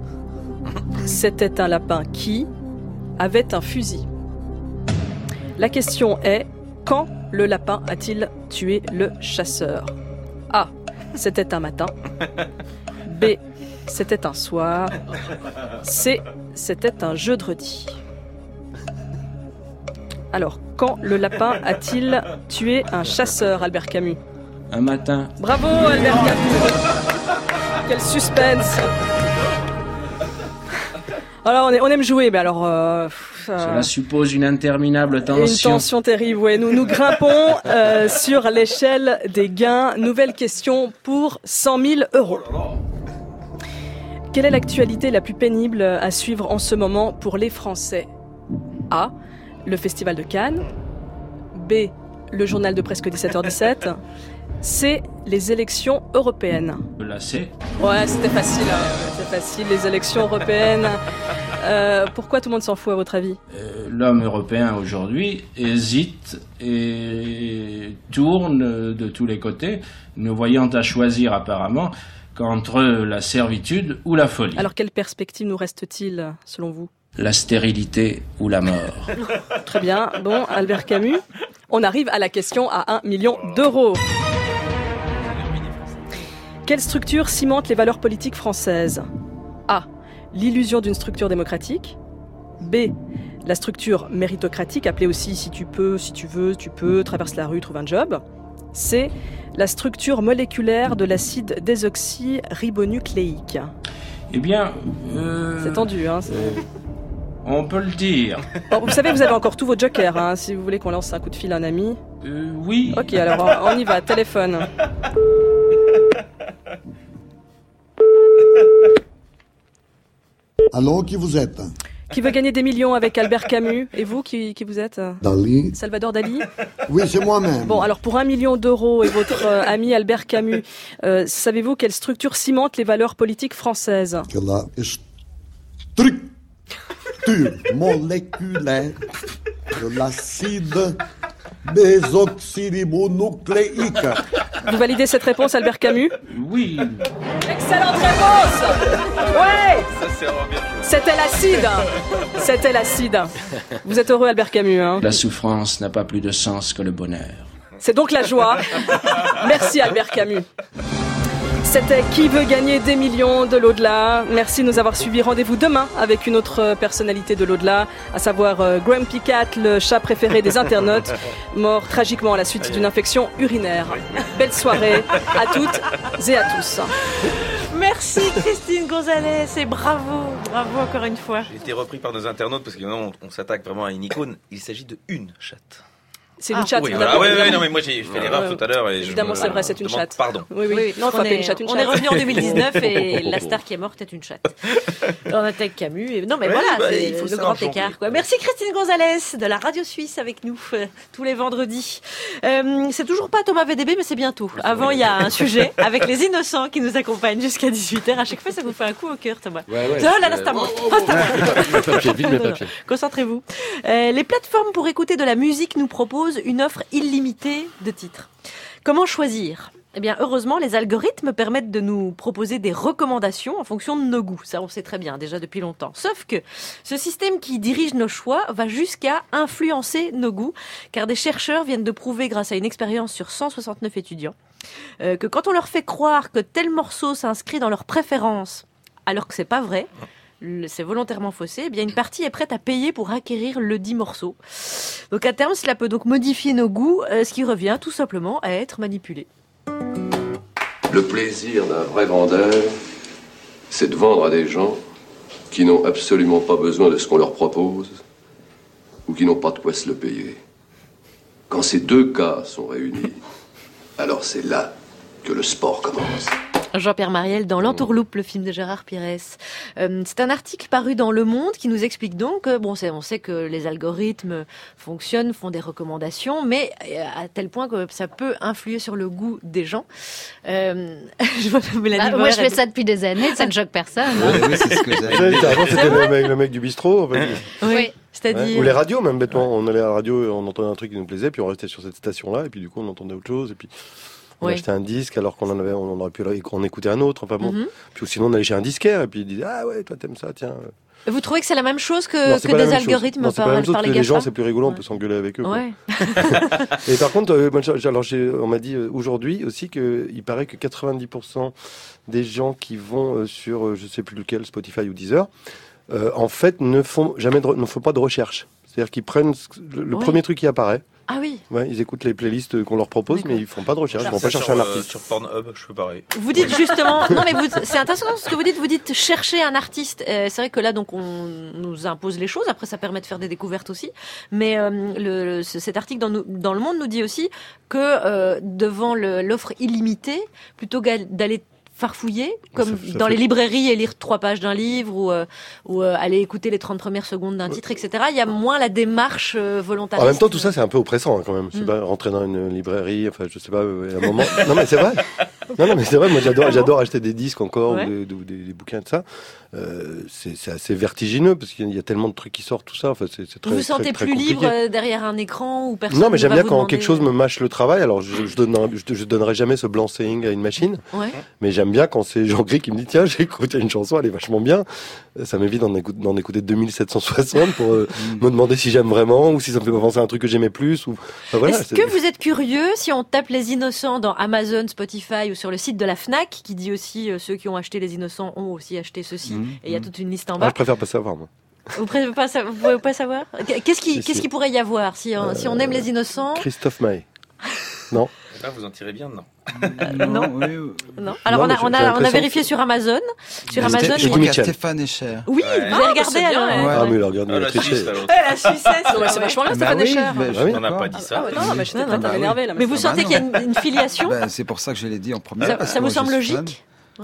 avait un fusil. La question est, quand le lapin a-t-il tué le chasseur ? A. C'était un matin. B. C'était un soir. C. C'était un jeudi. Alors, quand le lapin a-t-il tué un chasseur, Albert Camus ? Un matin. Bravo, Albert Camus. Quel suspense. Alors, on aime jouer, mais alors... Cela suppose une interminable tension. Une tension terrible, ouais. Nous grimpons sur l'échelle des gains. Nouvelle question pour 100 000 €. Quelle est l'actualité la plus pénible à suivre en ce moment pour les Français ? A. Le Festival de Cannes. B. Le journal de presque 17h17. C. Les élections européennes. La C. Ouais, c'était facile. C'est facile, les élections européennes. Pourquoi tout le monde s'en fout, à votre avis ? L'homme européen aujourd'hui hésite et tourne de tous les côtés, ne voyant à choisir apparemment qu'entre la servitude ou la folie. Alors, quelle perspective nous reste-t-il, selon vous ? La stérilité ou la mort. Très bien. Bon, Albert Camus, on arrive à la question à 1 million €. Quelle structure cimente les valeurs politiques françaises ? A. L'illusion d'une structure démocratique. B. La structure méritocratique, appelée aussi si tu peux, si tu veux, tu peux, traverse la rue, trouve un job. C. La structure moléculaire de l'acide désoxyribonucléique. Eh bien... C'est tendu, hein. On peut le dire. Bon, vous savez, vous avez encore tous vos jokers, hein, si vous voulez qu'on lance un coup de fil à un ami. Oui. Ok, alors on y va, téléphone. Allô, qui vous êtes ? Qui veut gagner des millions avec Albert Camus ? Et vous, qui vous êtes ? Dali. Salvador Dali ? Oui, c'est moi-même. Bon, alors pour 1 million €, et votre ami Albert Camus, savez-vous quelle structure cimente les valeurs politiques françaises ? Que la structure moléculaire de l'acide désoxyribonucléique. Vous validez cette réponse, Albert Camus? Oui. Excellente réponse. Ouais. Ça, c'est vraiment bien joué. C'était l'acide. C'était l'acide. Vous êtes heureux, Albert Camus, hein? La souffrance n'a pas plus de sens que le bonheur. C'est donc la joie. Merci, Albert Camus. C'était Qui veut gagner des millions de l'au-delà. Merci de nous avoir suivis. Rendez-vous demain avec une autre personnalité de l'au-delà, à savoir Grumpy Cat, le chat préféré des internautes, mort tragiquement à la suite d'une infection urinaire. Belle soirée à toutes et à tous. Merci Christine Gonzalez et bravo encore une fois. J'ai été repris par nos internautes parce que maintenant on s'attaque vraiment à une icône. Il s'agit de une chatte. C'est une chatte. Oui, voilà. Oui, non, mais moi j'ai fait l'erreur tout à l'heure. Et évidemment, c'est vrai, c'est une chatte. Pardon. Oui. Non, on est revenu en 2019 et la star qui est morte est une chatte. On attaque Camus. Et... Non, mais voilà, c'est le grand écart. Quoi. Merci Christine Gonzalez de la radio suisse avec nous tous les vendredis. C'est toujours pas Thomas VDB, mais c'est bientôt. Avant, il y a un sujet avec les innocents qui nous accompagnent jusqu'à 18h. À chaque fois, ça vous fait un coup au cœur, Thomas. Ouais. Oh là là, c'est à moi. Concentrez-vous. Les plateformes pour écouter de la musique nous proposent une offre illimitée de titres. Comment choisir ? Eh bien, heureusement, les algorithmes permettent de nous proposer des recommandations en fonction de nos goûts. Ça, on sait très bien, déjà depuis longtemps. Sauf que ce système qui dirige nos choix va jusqu'à influencer nos goûts, car des chercheurs viennent de prouver, grâce à une expérience sur 169 étudiants, que quand on leur fait croire que tel morceau s'inscrit dans leurs préférences, alors que c'est pas vrai, c'est volontairement faussé, eh bien une partie est prête à payer pour acquérir le dit morceau. Donc à terme, cela peut donc modifier nos goûts, ce qui revient tout simplement à être manipulé. Le plaisir d'un vrai vendeur, c'est de vendre à des gens qui n'ont absolument pas besoin de ce qu'on leur propose ou qui n'ont pas de quoi se le payer. Quand ces deux cas sont réunis, alors c'est là que le sport commence. Jean-Pierre Mariel dans L'Entourloupe, le film de Gérard Pires. C'est un article paru dans Le Monde qui nous explique donc que, on sait que les algorithmes fonctionnent, font des recommandations, mais à tel point que ça peut influer sur le goût des gens. Je vois Mélanie moi, je fais ça depuis des années, ça ne choque personne. Oui, c'est ce que j'ai. Avant, c'était le mec du bistrot. En fait. Oui. C'est-à-dire... Ou les radios, même bêtement. On allait à la radio, on entendait un truc qui nous plaisait, puis on restait sur cette station-là, et puis du coup, on entendait autre chose, et puis... On achetait un disque alors qu'on aurait pu en écouter un autre. Enfin bon. Puis sinon on allait chez un disquaire et puis il disait ah ouais toi t'aimes ça tiens. Vous trouvez que c'est la même chose que des algorithmes non, c'est pas la même chose que les gens c'est plus rigolo on peut s'engueuler avec eux. Ouais. Et par contre on m'a dit aujourd'hui aussi qu'il paraît que 90% des gens qui vont sur je sais plus lequel Spotify ou Deezer en fait ne font pas de recherche. C'est-à-dire qu'ils prennent le premier truc qui apparaît. Ah oui. Ouais, ils écoutent les playlists qu'on leur propose, mais ils font pas de recherche. Ils vont pas chercher un artiste. Sur Pornhub, je fais pareil. Vous dites justement, non mais c'est intéressant ce que vous dites. Vous dites chercher un artiste. C'est vrai que là donc on nous impose les choses. Après ça permet de faire des découvertes aussi. Mais cet article dans Le Monde nous dit aussi que devant l'offre illimitée, plutôt d'aller farfouiller, comme dans les librairies et lire 3 pages d'un livre ou aller écouter les 30 premières secondes d'un titre, etc. Il y a moins la démarche volontariste. En même temps, tout ça, c'est un peu oppressant quand même. Je sais pas, rentrer dans une librairie, enfin, je sais pas, à un moment... Non, mais c'est vrai. Non, mais c'est vrai, moi j'adore acheter des disques encore ou des bouquins de ça. C'est assez vertigineux parce qu'il y a tellement de trucs qui sortent, tout ça. Enfin, c'est très, vous vous sentez très plus compliqué. libre derrière un écran ou personne? Non, mais j'aime bien quand quelque chose me mâche le travail. Alors, je donnerai jamais ce blanc-seing à une machine. Ouais. Mais j'aime bien quand c'est Jean-Gris qui me dit tiens, j'ai écouté une chanson, elle est vachement bien. Ça m'évite d'en écouter 2760 pour me demander si j'aime vraiment ou si ça me fait penser à un truc que j'aimais plus. Enfin, voilà, Est-ce que vous êtes curieux si on tape Les Innocents dans Amazon, Spotify ou sur le site de la Fnac, qui dit aussi ceux qui ont acheté Les Innocents ont aussi acheté ceci, et il y a toute une liste en bas. Je préfère pas savoir, moi. Vous pouvez pas savoir? Qu'est-ce qu'il pourrait y avoir si on aime Les Innocents? Christophe Maé. Non. Là, vous en tirez bien, non? Non. Alors on a vérifié sur Amazon. Sur Amazon, il y a Stéphane Escher. Oui, vous avez regardé alors. Ah mais regarde, la Suisse. La Suissesse, c'est vachement bien Stéphane Escher. On n'a pas dit ça. Non, mais j'étais prête à m'énerver là. Mais vous sentez qu'il y a une filiation? C'est pour ça que je l'ai dit en premier. Ça vous semble logique?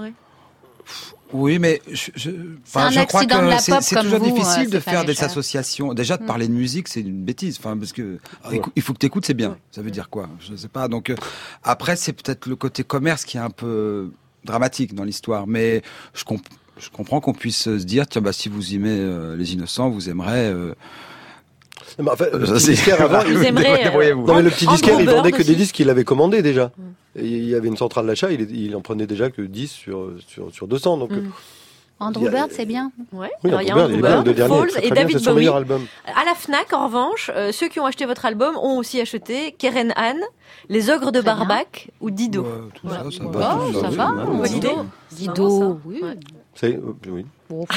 Oui, mais je crois que c'est toujours difficile de faire des associations. Déjà, de parler de musique, c'est une bêtise. Enfin, parce que il faut que tu écoutes, c'est bien. Ça veut dire quoi? Je sais pas. Donc après, c'est peut-être le côté commerce qui est un peu dramatique dans l'histoire. Mais je comprends qu'on puisse se dire, tiens, si vous aimez Les Innocents, vous aimerez Mais en fait, le petit disquaire avant, Vous aimerez, non mais le petit disquaire, il vendait que aussi. des disques qu'il avait commandés déjà. Et il y avait une centrale d'achat, il en prenait déjà que 10 sur 200. Donc, Andrew Bird, c'est bien. Ouais. oui, Alors, il y a Andrew Andrew Bird, le Bird, dernier, Falls très, et très bien, David c'est son Bowie. meilleur album. À la Fnac, en revanche, ceux qui ont acheté votre album ont aussi acheté Keren Han, Les Ogres de Barbac ou Dido. Ça Oh, va. ça va. Bonne idée. Dido, oui. Oui.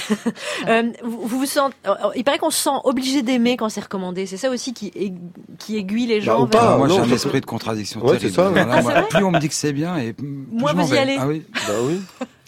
Vous sentez, il paraît qu'on se sent obligé d'aimer quand c'est recommandé. C'est ça aussi qui aiguille les gens. Ou vers- pas, moi non, j'ai un je- esprit de contradiction Ouais, terrible. c'est ça. Voilà, Ah, moi, c'est vrai plus on me dit que c'est bien et plus Moins je m'en vous y vais. allez. Ah oui. Bah oui.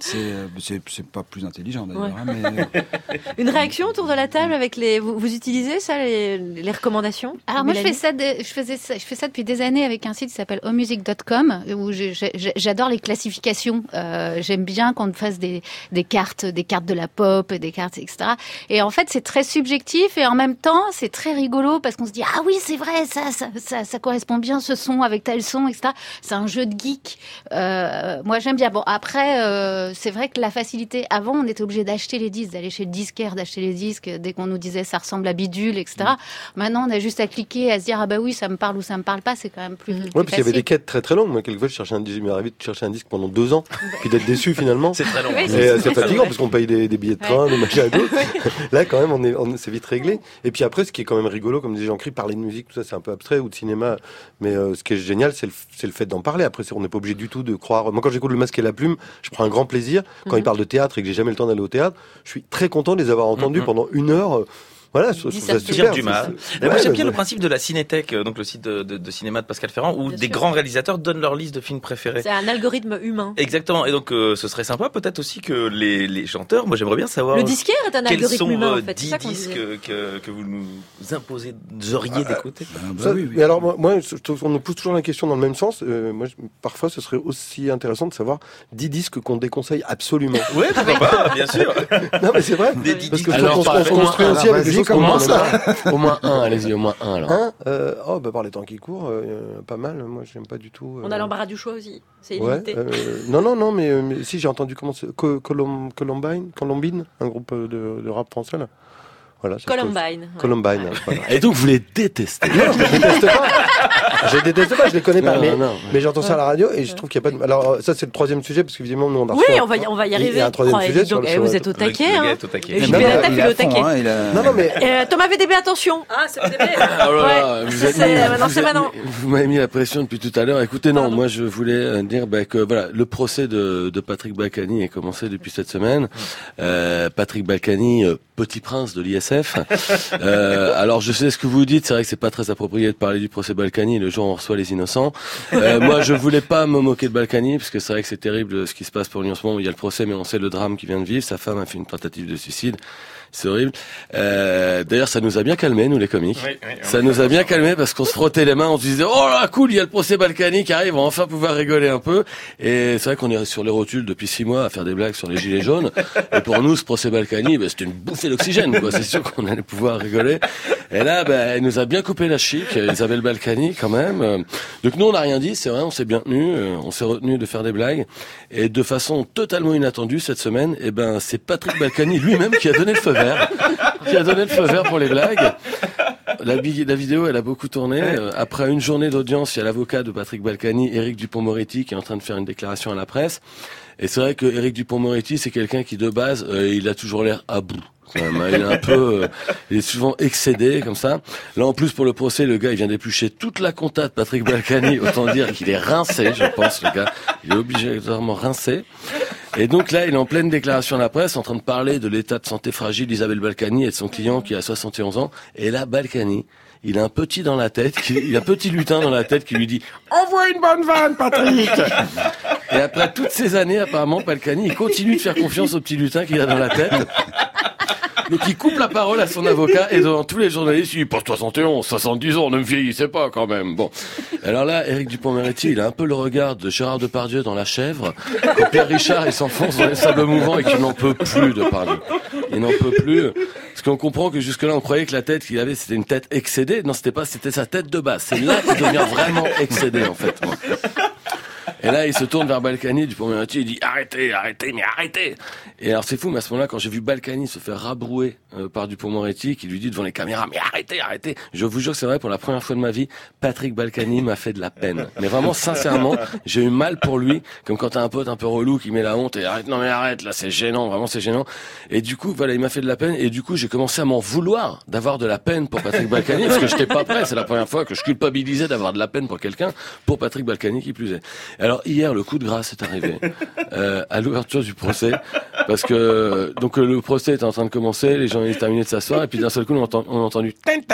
C'est pas plus intelligent d'ailleurs. Ouais. Hein, mais... Une réaction autour de la table avec les. Vous utilisez ça, les recommandations? Alors moi je Mélanie fais ça depuis des années avec un site qui s'appelle omusic.com où j'adore les classifications. J'aime bien qu'on fasse des cartes de la pop, des cartes etc. Et en fait c'est très subjectif et en même temps c'est très rigolo parce qu'on se dit ah oui c'est vrai ça correspond bien ce son avec tel son etc. C'est un jeu de geek. Moi j'aime bien. Bon après c'est vrai que la facilité avant on était obligé d'acheter les disques, d'aller chez le disquaire, d'acheter les disques dès qu'on nous disait ça ressemble à bidule etc. Maintenant on a juste à cliquer à se dire ah bah oui ça me parle ou ça me parle pas, c'est quand même plus Ouais, parce qu'il y avait des quêtes très très longues. Moi, quelquefois, il m'est arrivé de chercher un disque pendant 2 ans, puis d'être déçu finalement. C'est très long. Et c'est fatigant parce qu'on paye des billets de train, des machins à dos. Là, quand même, c'est vite réglé. Et puis après, ce qui est quand même rigolo, comme disait Jean-Cri, parler de musique, tout ça, c'est un peu abstrait ou de cinéma. Mais ce qui est génial, c'est le fait d'en parler. Après, on n'est pas obligé du tout de croire. Moi, quand j'écoute Le Masque et la Plume, je prends un grand plaisir. Quand ils parlent de théâtre et que j'ai jamais le temps d'aller au théâtre, je suis très content de les avoir entendus pendant 1 heure. Voilà, je trouve ça super. Dumas. Moi, j'aime bien le principe de la Cinétech, donc le site de cinéma de Pascal Ferrand, où des grands réalisateurs donnent leur liste de films préférés. C'est un algorithme humain. Exactement. Et donc, ce serait sympa peut-être aussi que les chanteurs, moi j'aimerais bien savoir. Le disquaire est un quels algorithme sont humain, en fait. C'est 10 ça qu'on disques disait. que vous nous imposeriez d'écouter. Mais alors, moi, je trouve qu'on nous pousse toujours la question dans le même sens. Parfois, ce serait aussi intéressant de savoir 10 disques qu'on déconseille absolument. Ouais, pourquoi pas, bien sûr. Non, mais c'est vrai. Des 10 Parce que disques. je trouve qu'on se construit aussi avec des choses qu'on moins pense. Au moins un, allez-y, au moins un alors. Par les temps qui courent, pas mal. Moi, j'aime pas du tout. On a l'embarras du choix aussi. C'est Ouais. illimité. Non, mais si j'ai entendu comment c'est Columbine, un groupe de rap français là. Voilà. c'est Columbine. ce que- Columbine. Voilà. Et donc vous les détestez. Non, je les déteste pas. Je les déteste pas, je les connais pas. Non, Mais j'entends ça à la radio et je trouve qu'il y a pas de. Alors ça c'est le 3e sujet parce qu'évidemment nous on a Oui, reçu on va y Il y arriver. a un 3e sujet sur Donc, le. vous êtes au taquet. Hein. Et JP Non, Lattaf, il est au à fond, taquet. hein, Non, mais. Thomas VDB, attention. Ah, c'est VDB. Ah là là, vous êtes mis- maintenant, vous c'est êtes maintenant. mis- vous m'avez mis la pression depuis tout à l'heure. Écoutez, non, moi je voulais dire que voilà, le procès de Patrick Balkany est commencé depuis cette semaine. Patrick Balkany, petit prince de l'ISF. Alors je sais ce que vous dites, c'est vrai que c'est pas très approprié de parler du procès Balkany le jour où on reçoit les innocents. Moi je voulais pas me moquer de Balkany parce que c'est vrai que c'est terrible ce qui se passe pour lui en ce moment. Il y a le procès, mais on sait le drame qu'il vient de vivre. Sa femme a fait une tentative de suicide. C'est horrible. D'ailleurs, ça nous a bien calmés, nous les comiques. Oui, Ça nous a bien calmés parce qu'on se frottait les mains, on se disait oh là cool, il y a le procès Balkany qui arrive, on va enfin pouvoir rigoler un peu. Et c'est vrai qu'on est sur les rotules depuis 6 mois à faire des blagues sur les gilets jaunes. Et pour nous, ce procès Balkany, c'était une bouffée d'oxygène, quoi. C'est sûr qu'on allait pouvoir rigoler. Et là, elle nous a bien coupé la chic, Isabelle Balkany quand même. Donc nous, on n'a rien dit, c'est vrai, on s'est bien tenu, on s'est retenu de faire des blagues. Et de façon totalement inattendue cette semaine, c'est Patrick Balkany lui-même qui a donné le feu vert. Qui a donné le feu vert pour les blagues. La vidéo, elle a beaucoup tourné. Après une journée d'audience, il y a l'avocat de Patrick Balkany, Éric Dupond-Moretti, qui est en train de faire une déclaration à la presse. Et c'est vrai que Éric Dupond-Moretti, c'est quelqu'un qui, de base, il a toujours l'air à bout. Quand même, il est un peu, il est souvent excédé, comme ça. Là, en plus, pour le procès, le gars, il vient d'éplucher toute la compta de Patrick Balkany. Autant dire qu'il est rincé, je pense, le gars. Il est obligatoirement rincé. Et donc là, il est en pleine déclaration à la presse, en train de parler de l'état de santé fragile d'Isabelle Balkany et de son client qui a 71 ans. Et là, Balkany, il a un petit dans la tête, il a un petit lutin dans la tête qui lui dit « Envoie une bonne vanne, Patrick !» Et après toutes ces années, apparemment, Balkany, il continue de faire confiance au petit lutin qu'il a dans la tête. Donc il coupe la parole à son avocat et devant tous les journalistes, il dit « Pas 71, 70 ans, ne me vieillissez pas quand même !» Bon. Alors là, Éric Dupond-Moretti, il a un peu le regard de Gérard Depardieu dans La Chèvre, quand Pierre Richard, il s'enfonce dans les sables mouvants et qu'il n'en peut plus de parler. Il n'en peut plus. Parce qu'on comprend que jusque-là, on croyait que la tête qu'il avait, c'était une tête excédée. Non, c'était sa tête de base. C'est là qu'il devient vraiment excédé, en fait. Et là, il se tourne vers Balkany du Dupond-Moretti, il dit arrêtez, mais arrêtez. Et alors c'est fou, mais à ce moment-là, quand j'ai vu Balkany se faire rabrouer par Dupond-Moretti, qui lui dit devant les caméras mais arrêtez, je vous jure que c'est vrai, pour la première fois de ma vie, Patrick Balkany m'a fait de la peine. Mais vraiment, sincèrement, j'ai eu mal pour lui, comme quand t'as un pote un peu relou qui met la honte et arrête, là c'est gênant, vraiment c'est gênant. Et du coup, voilà, il m'a fait de la peine, et du coup, j'ai commencé à m'en vouloir d'avoir de la peine pour Patrick Balkany, parce que j'étais pas prêt, c'est la première fois que je culpabilisais d'avoir de la peine pour quelqu'un, pour Patrick Balkany qui plus est. Alors hier, le coup de grâce est arrivé à l'ouverture du procès, parce que donc le procès était en train de commencer, les gens avaient terminé de s'asseoir, et puis d'un seul coup on a entendu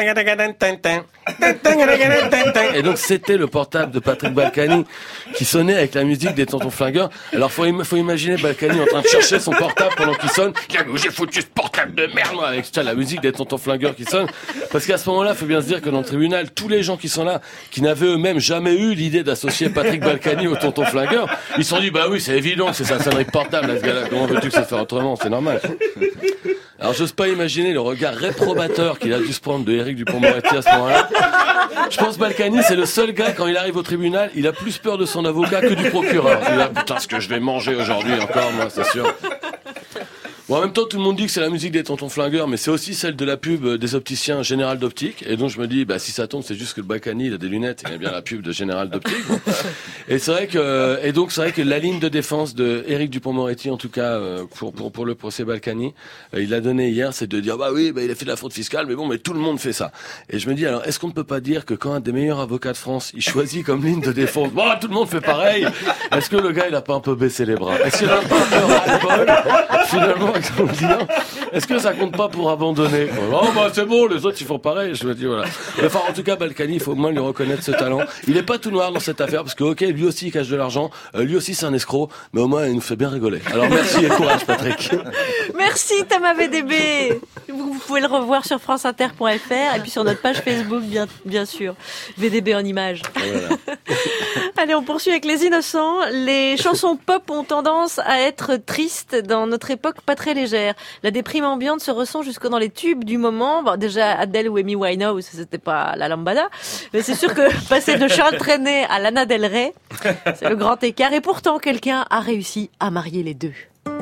et donc c'était le portable de Patrick Balkany qui sonnait avec la musique des Tontons Flingueurs. Alors faut imaginer Balkany en train de chercher son portable pendant qu'il sonne. J'ai foutu ce portable de merde moi, avec la musique des Tontons Flingueurs qui sonne, parce qu'à ce moment-là, faut bien se dire que dans le tribunal, tous les gens qui sont là, qui n'avaient eux-mêmes jamais eu l'idée d'associer Patrick Balkany aux Tontons Flingueurs, ils se sont dit bah oui, c'est évident que c'est sa sonnerie de portable là, ce gars-là. Comment veux-tu que ça se fasse autrement? C'est normal. Alors j'ose pas imaginer le regard réprobateur qu'il a dû se prendre de Éric Dupond-Moretti à ce moment-là. Je pense Balkany, c'est le seul gars, quand il arrive au tribunal, il a plus peur de son avocat que du procureur. Il a putain, ce que je vais manger aujourd'hui encore, moi, c'est sûr. Bon, en même temps, tout le monde dit que c'est la musique des Tontons Flingueurs, mais c'est aussi celle de la pub des opticiens Général d'Optique. Et donc, je me dis, bah, si ça tombe, c'est juste que le Balkany, il a des lunettes, il a bien la pub de Général d'Optique. Bon. Et c'est vrai que la ligne de défense de Éric Dupond-Moretti, en tout cas, pour le procès Balkany, il l'a donné hier, c'est de dire, bah oui, bah, il a fait de la fraude fiscale, mais bon, mais tout le monde fait ça. Et je me dis, alors, est-ce qu'on ne peut pas dire que quand un des meilleurs avocats de France, il choisit comme ligne de défense, bon, tout le monde fait pareil, est-ce que le gars, il a pas un peu baissé les bras? Est-ce qu'il a pas un peu ras-le-bol, finalement, est-ce que ça compte pas pour abandonner? Oh bah c'est bon, les autres ils font pareil. Je me dis voilà. Enfin en tout cas Balkany, il faut au moins lui reconnaître ce talent. Il est pas tout noir dans cette affaire parce que ok, lui aussi il cache de l'argent, lui aussi c'est un escroc, mais au moins il nous fait bien rigoler. Alors merci et courage Patrick. Merci Thomas VDB. Vous pouvez le revoir sur franceinter.fr et puis sur notre page Facebook bien sûr. VDB en images. Voilà. Allez, on poursuit avec les innocents. Les chansons pop ont tendance à être tristes dans notre époque pas très légère. La déprime ambiante se ressent jusque dans les tubes du moment. Bon, déjà, Adele ou Amy Winehouse, c'était pas la lambada. Mais c'est sûr que passer de Charles Trenet à Lana Del Rey, c'est le grand écart. Et pourtant, quelqu'un a réussi à marier les deux.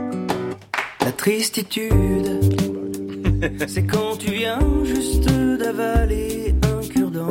La tristitude, c'est quand tu viens juste d'avaler un cure-dent.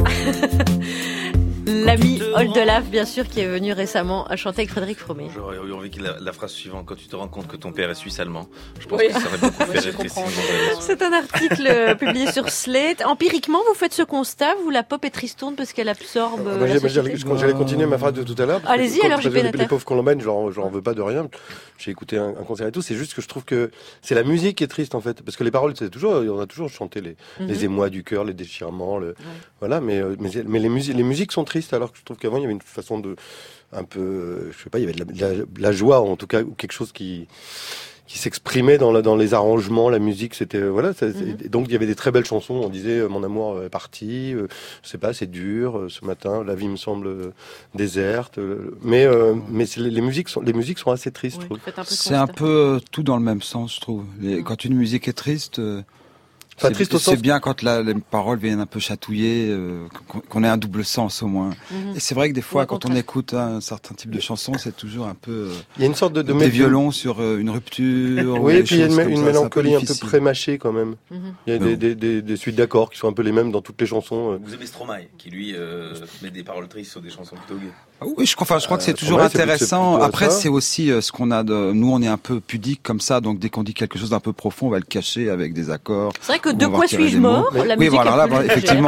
L'ami Oldelaf, bien sûr, qui est venu récemment à chanter avec Frédéric Fromet. J'aurais eu envie que la phrase suivante, quand tu te rends compte que ton père est suisse-allemand. Je pense que ça aurait beaucoup fait réfléchir. C'est un article publié sur Slate. Empiriquement, vous faites ce constat, vous, la pop est tristourne parce qu'elle absorbe J'allais continuer ma phrase de tout à l'heure. Allez-y, alors, les pauvres Columbine, je leur veux pas de rien. J'ai écouté un concert et tout. C'est juste que je trouve que c'est la musique qui est triste, en fait. Parce que les paroles, on a toujours chanté les émois du cœur, les déchirements, voilà. Mais les musiques sont tristes, alors que je trouve qu'avant, il y avait une façon de, un peu, je sais pas, il y avait de la joie, en tout cas, ou quelque chose qui s'exprimait dans les arrangements, la musique, c'était, voilà. Donc, il y avait des très belles chansons. On disait, mon amour est parti, je sais pas, c'est dur, ce matin, la vie me semble déserte. Mais les musiques sont assez tristes, je trouve. C'est un peu tout dans le même sens, je trouve. Quand une musique est triste, c'est bien quand les paroles viennent un peu chatouiller, qu'on ait un double sens au moins. Et c'est vrai que des fois, quand on écoute un certain type de chanson, c'est toujours un peu... Il y a une sorte de des violons sur une rupture. Oui, et puis il y a une mélancolie un peu pré-mâchée quand même. Il y a des suites d'accords qui sont un peu les mêmes dans toutes les chansons. Vous aimez Stromae, qui lui met des paroles tristes sur des chansons plutôt gaies. Oui, je crois que c'est toujours intéressant. Après, c'est aussi ce qu'on a nous, on est un peu pudique comme ça, donc dès qu'on dit quelque chose d'un peu profond, on va le cacher avec des accords. C'est vrai que de quoi suis-je mort? La oui, voilà, là, effectivement.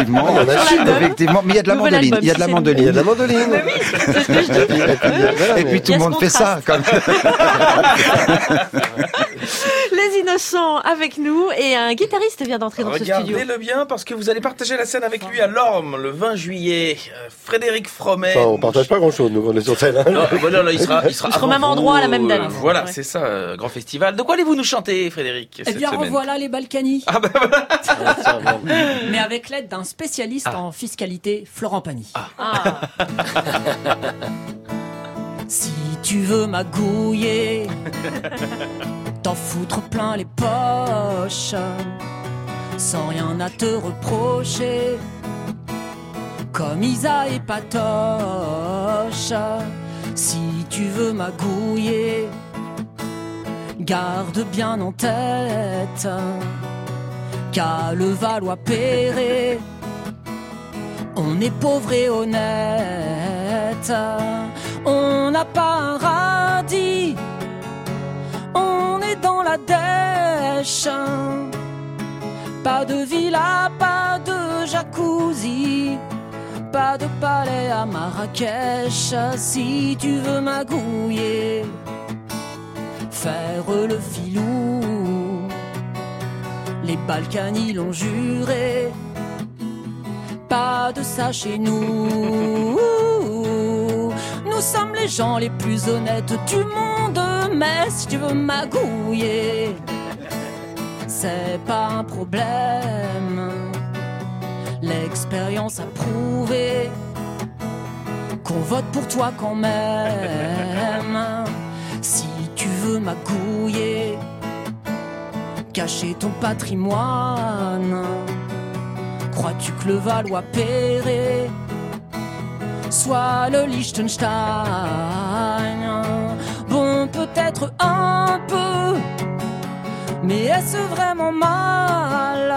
Mais il y a de la mandoline. Il y a de la mandoline. Et puis tout le monde fait ça, quand même. Les innocents avec nous et un guitariste vient d'entrer dans ce studio. Regardez-le bien parce que vous allez partager la scène avec lui à l'Orme le 20 juillet. Frédéric Fromet. Enfin, on partage pas grand-chose, nous, on est sur scène. Non, il sera au même endroit à la même date. Voilà, c'est ça, grand festival. De quoi allez-vous nous chanter, Frédéric? Eh bien, revoilà les Balkany. Ah ben voilà. Mais avec l'aide d'un spécialiste en fiscalité, Florent Pagny. Si tu veux magouiller, t'en foutre plein les poches, sans rien à te reprocher, comme Isa et Patoche. Si tu veux magouiller, garde bien en tête qu'à Levallois-Perret, on est pauvre et honnête. On n'a pas un radis, on est dans la dèche. Pas de villa, pas de jacuzzi, pas de palais à Marrakech. Si tu veux magouiller, faire le filou, les Balkany l'ont juré. Pas de ça chez nous. Nous sommes les gens les plus honnêtes du monde. Mais si tu veux magouiller, c'est pas un problème. L'expérience a prouvé qu'on vote pour toi quand même. Si tu veux magouiller, cacher ton patrimoine, crois-tu que le Levallois-Perret soit le Liechtenstein? Bon, peut-être un peu, mais est-ce vraiment mal?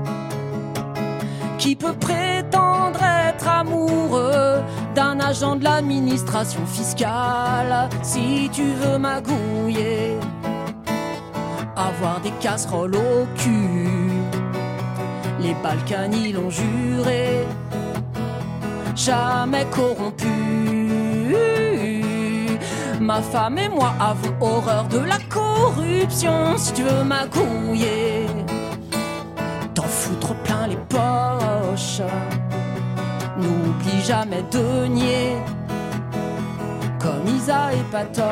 Qui peut prétendre être amoureux d'un agent de l'administration fiscale? Si tu veux magouiller, avoir des casseroles au cul, les Balkany l'ont juré, jamais corrompu. Ma femme et moi avons horreur de la corruption. Si tu veux magouiller, t'en foutre plein les poches. N'oublie jamais de nier, comme Isa et Patoche.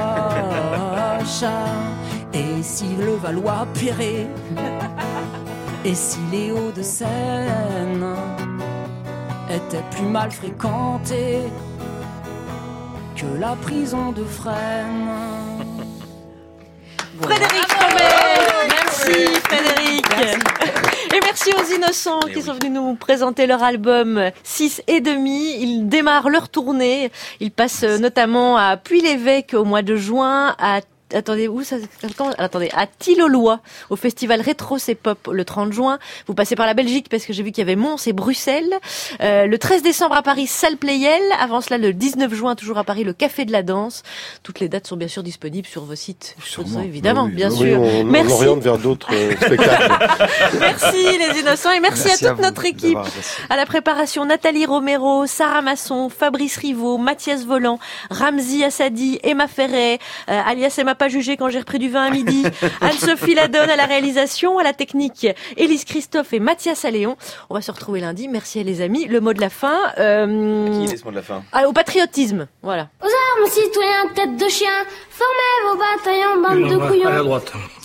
Et si le Levallois-Perret, et si les Hauts-de-Seine étaient plus mal fréquentés que la prison de Fresnes. Frédéric Chambet. Merci Frédéric. Et merci aux Innocents qui sont venus nous présenter leur album 6 et demi. Ils démarrent leur tournée. Ils passent notamment à Puy-l'Évêque au mois de juin, à Tilloloy, au festival Rétro C'est Pop le 30 juin. Vous passez par la Belgique parce que j'ai vu qu'il y avait Mons et Bruxelles. Le 13 décembre à Paris, Salle Playel. Avant cela, le 19 juin, toujours à Paris, le Café de la Danse. Toutes les dates sont bien sûr disponibles sur vos sites. Évidemment, oui, bien sûr. On oriente vers d'autres spectacles. Merci les Innocents et merci à toute notre équipe. À la préparation, Nathalie Romero, Sarah Masson, Fabrice Rivaud, Mathias Volant, Ramzi Assadi, Emma Ferret, alias Emma Pas Jugé quand j'ai repris du vin à midi, Anne-Sophie Ladonne à la réalisation, à la technique, Élise Christophe et Mathias Alléon. On va se retrouver lundi. Merci les amis. Le mot de la fin. Qui est ce mot de la fin? Au patriotisme. Voilà. Aux armes, citoyens, tête de chien, formez vos bataillons, bande de couillons. À la droite.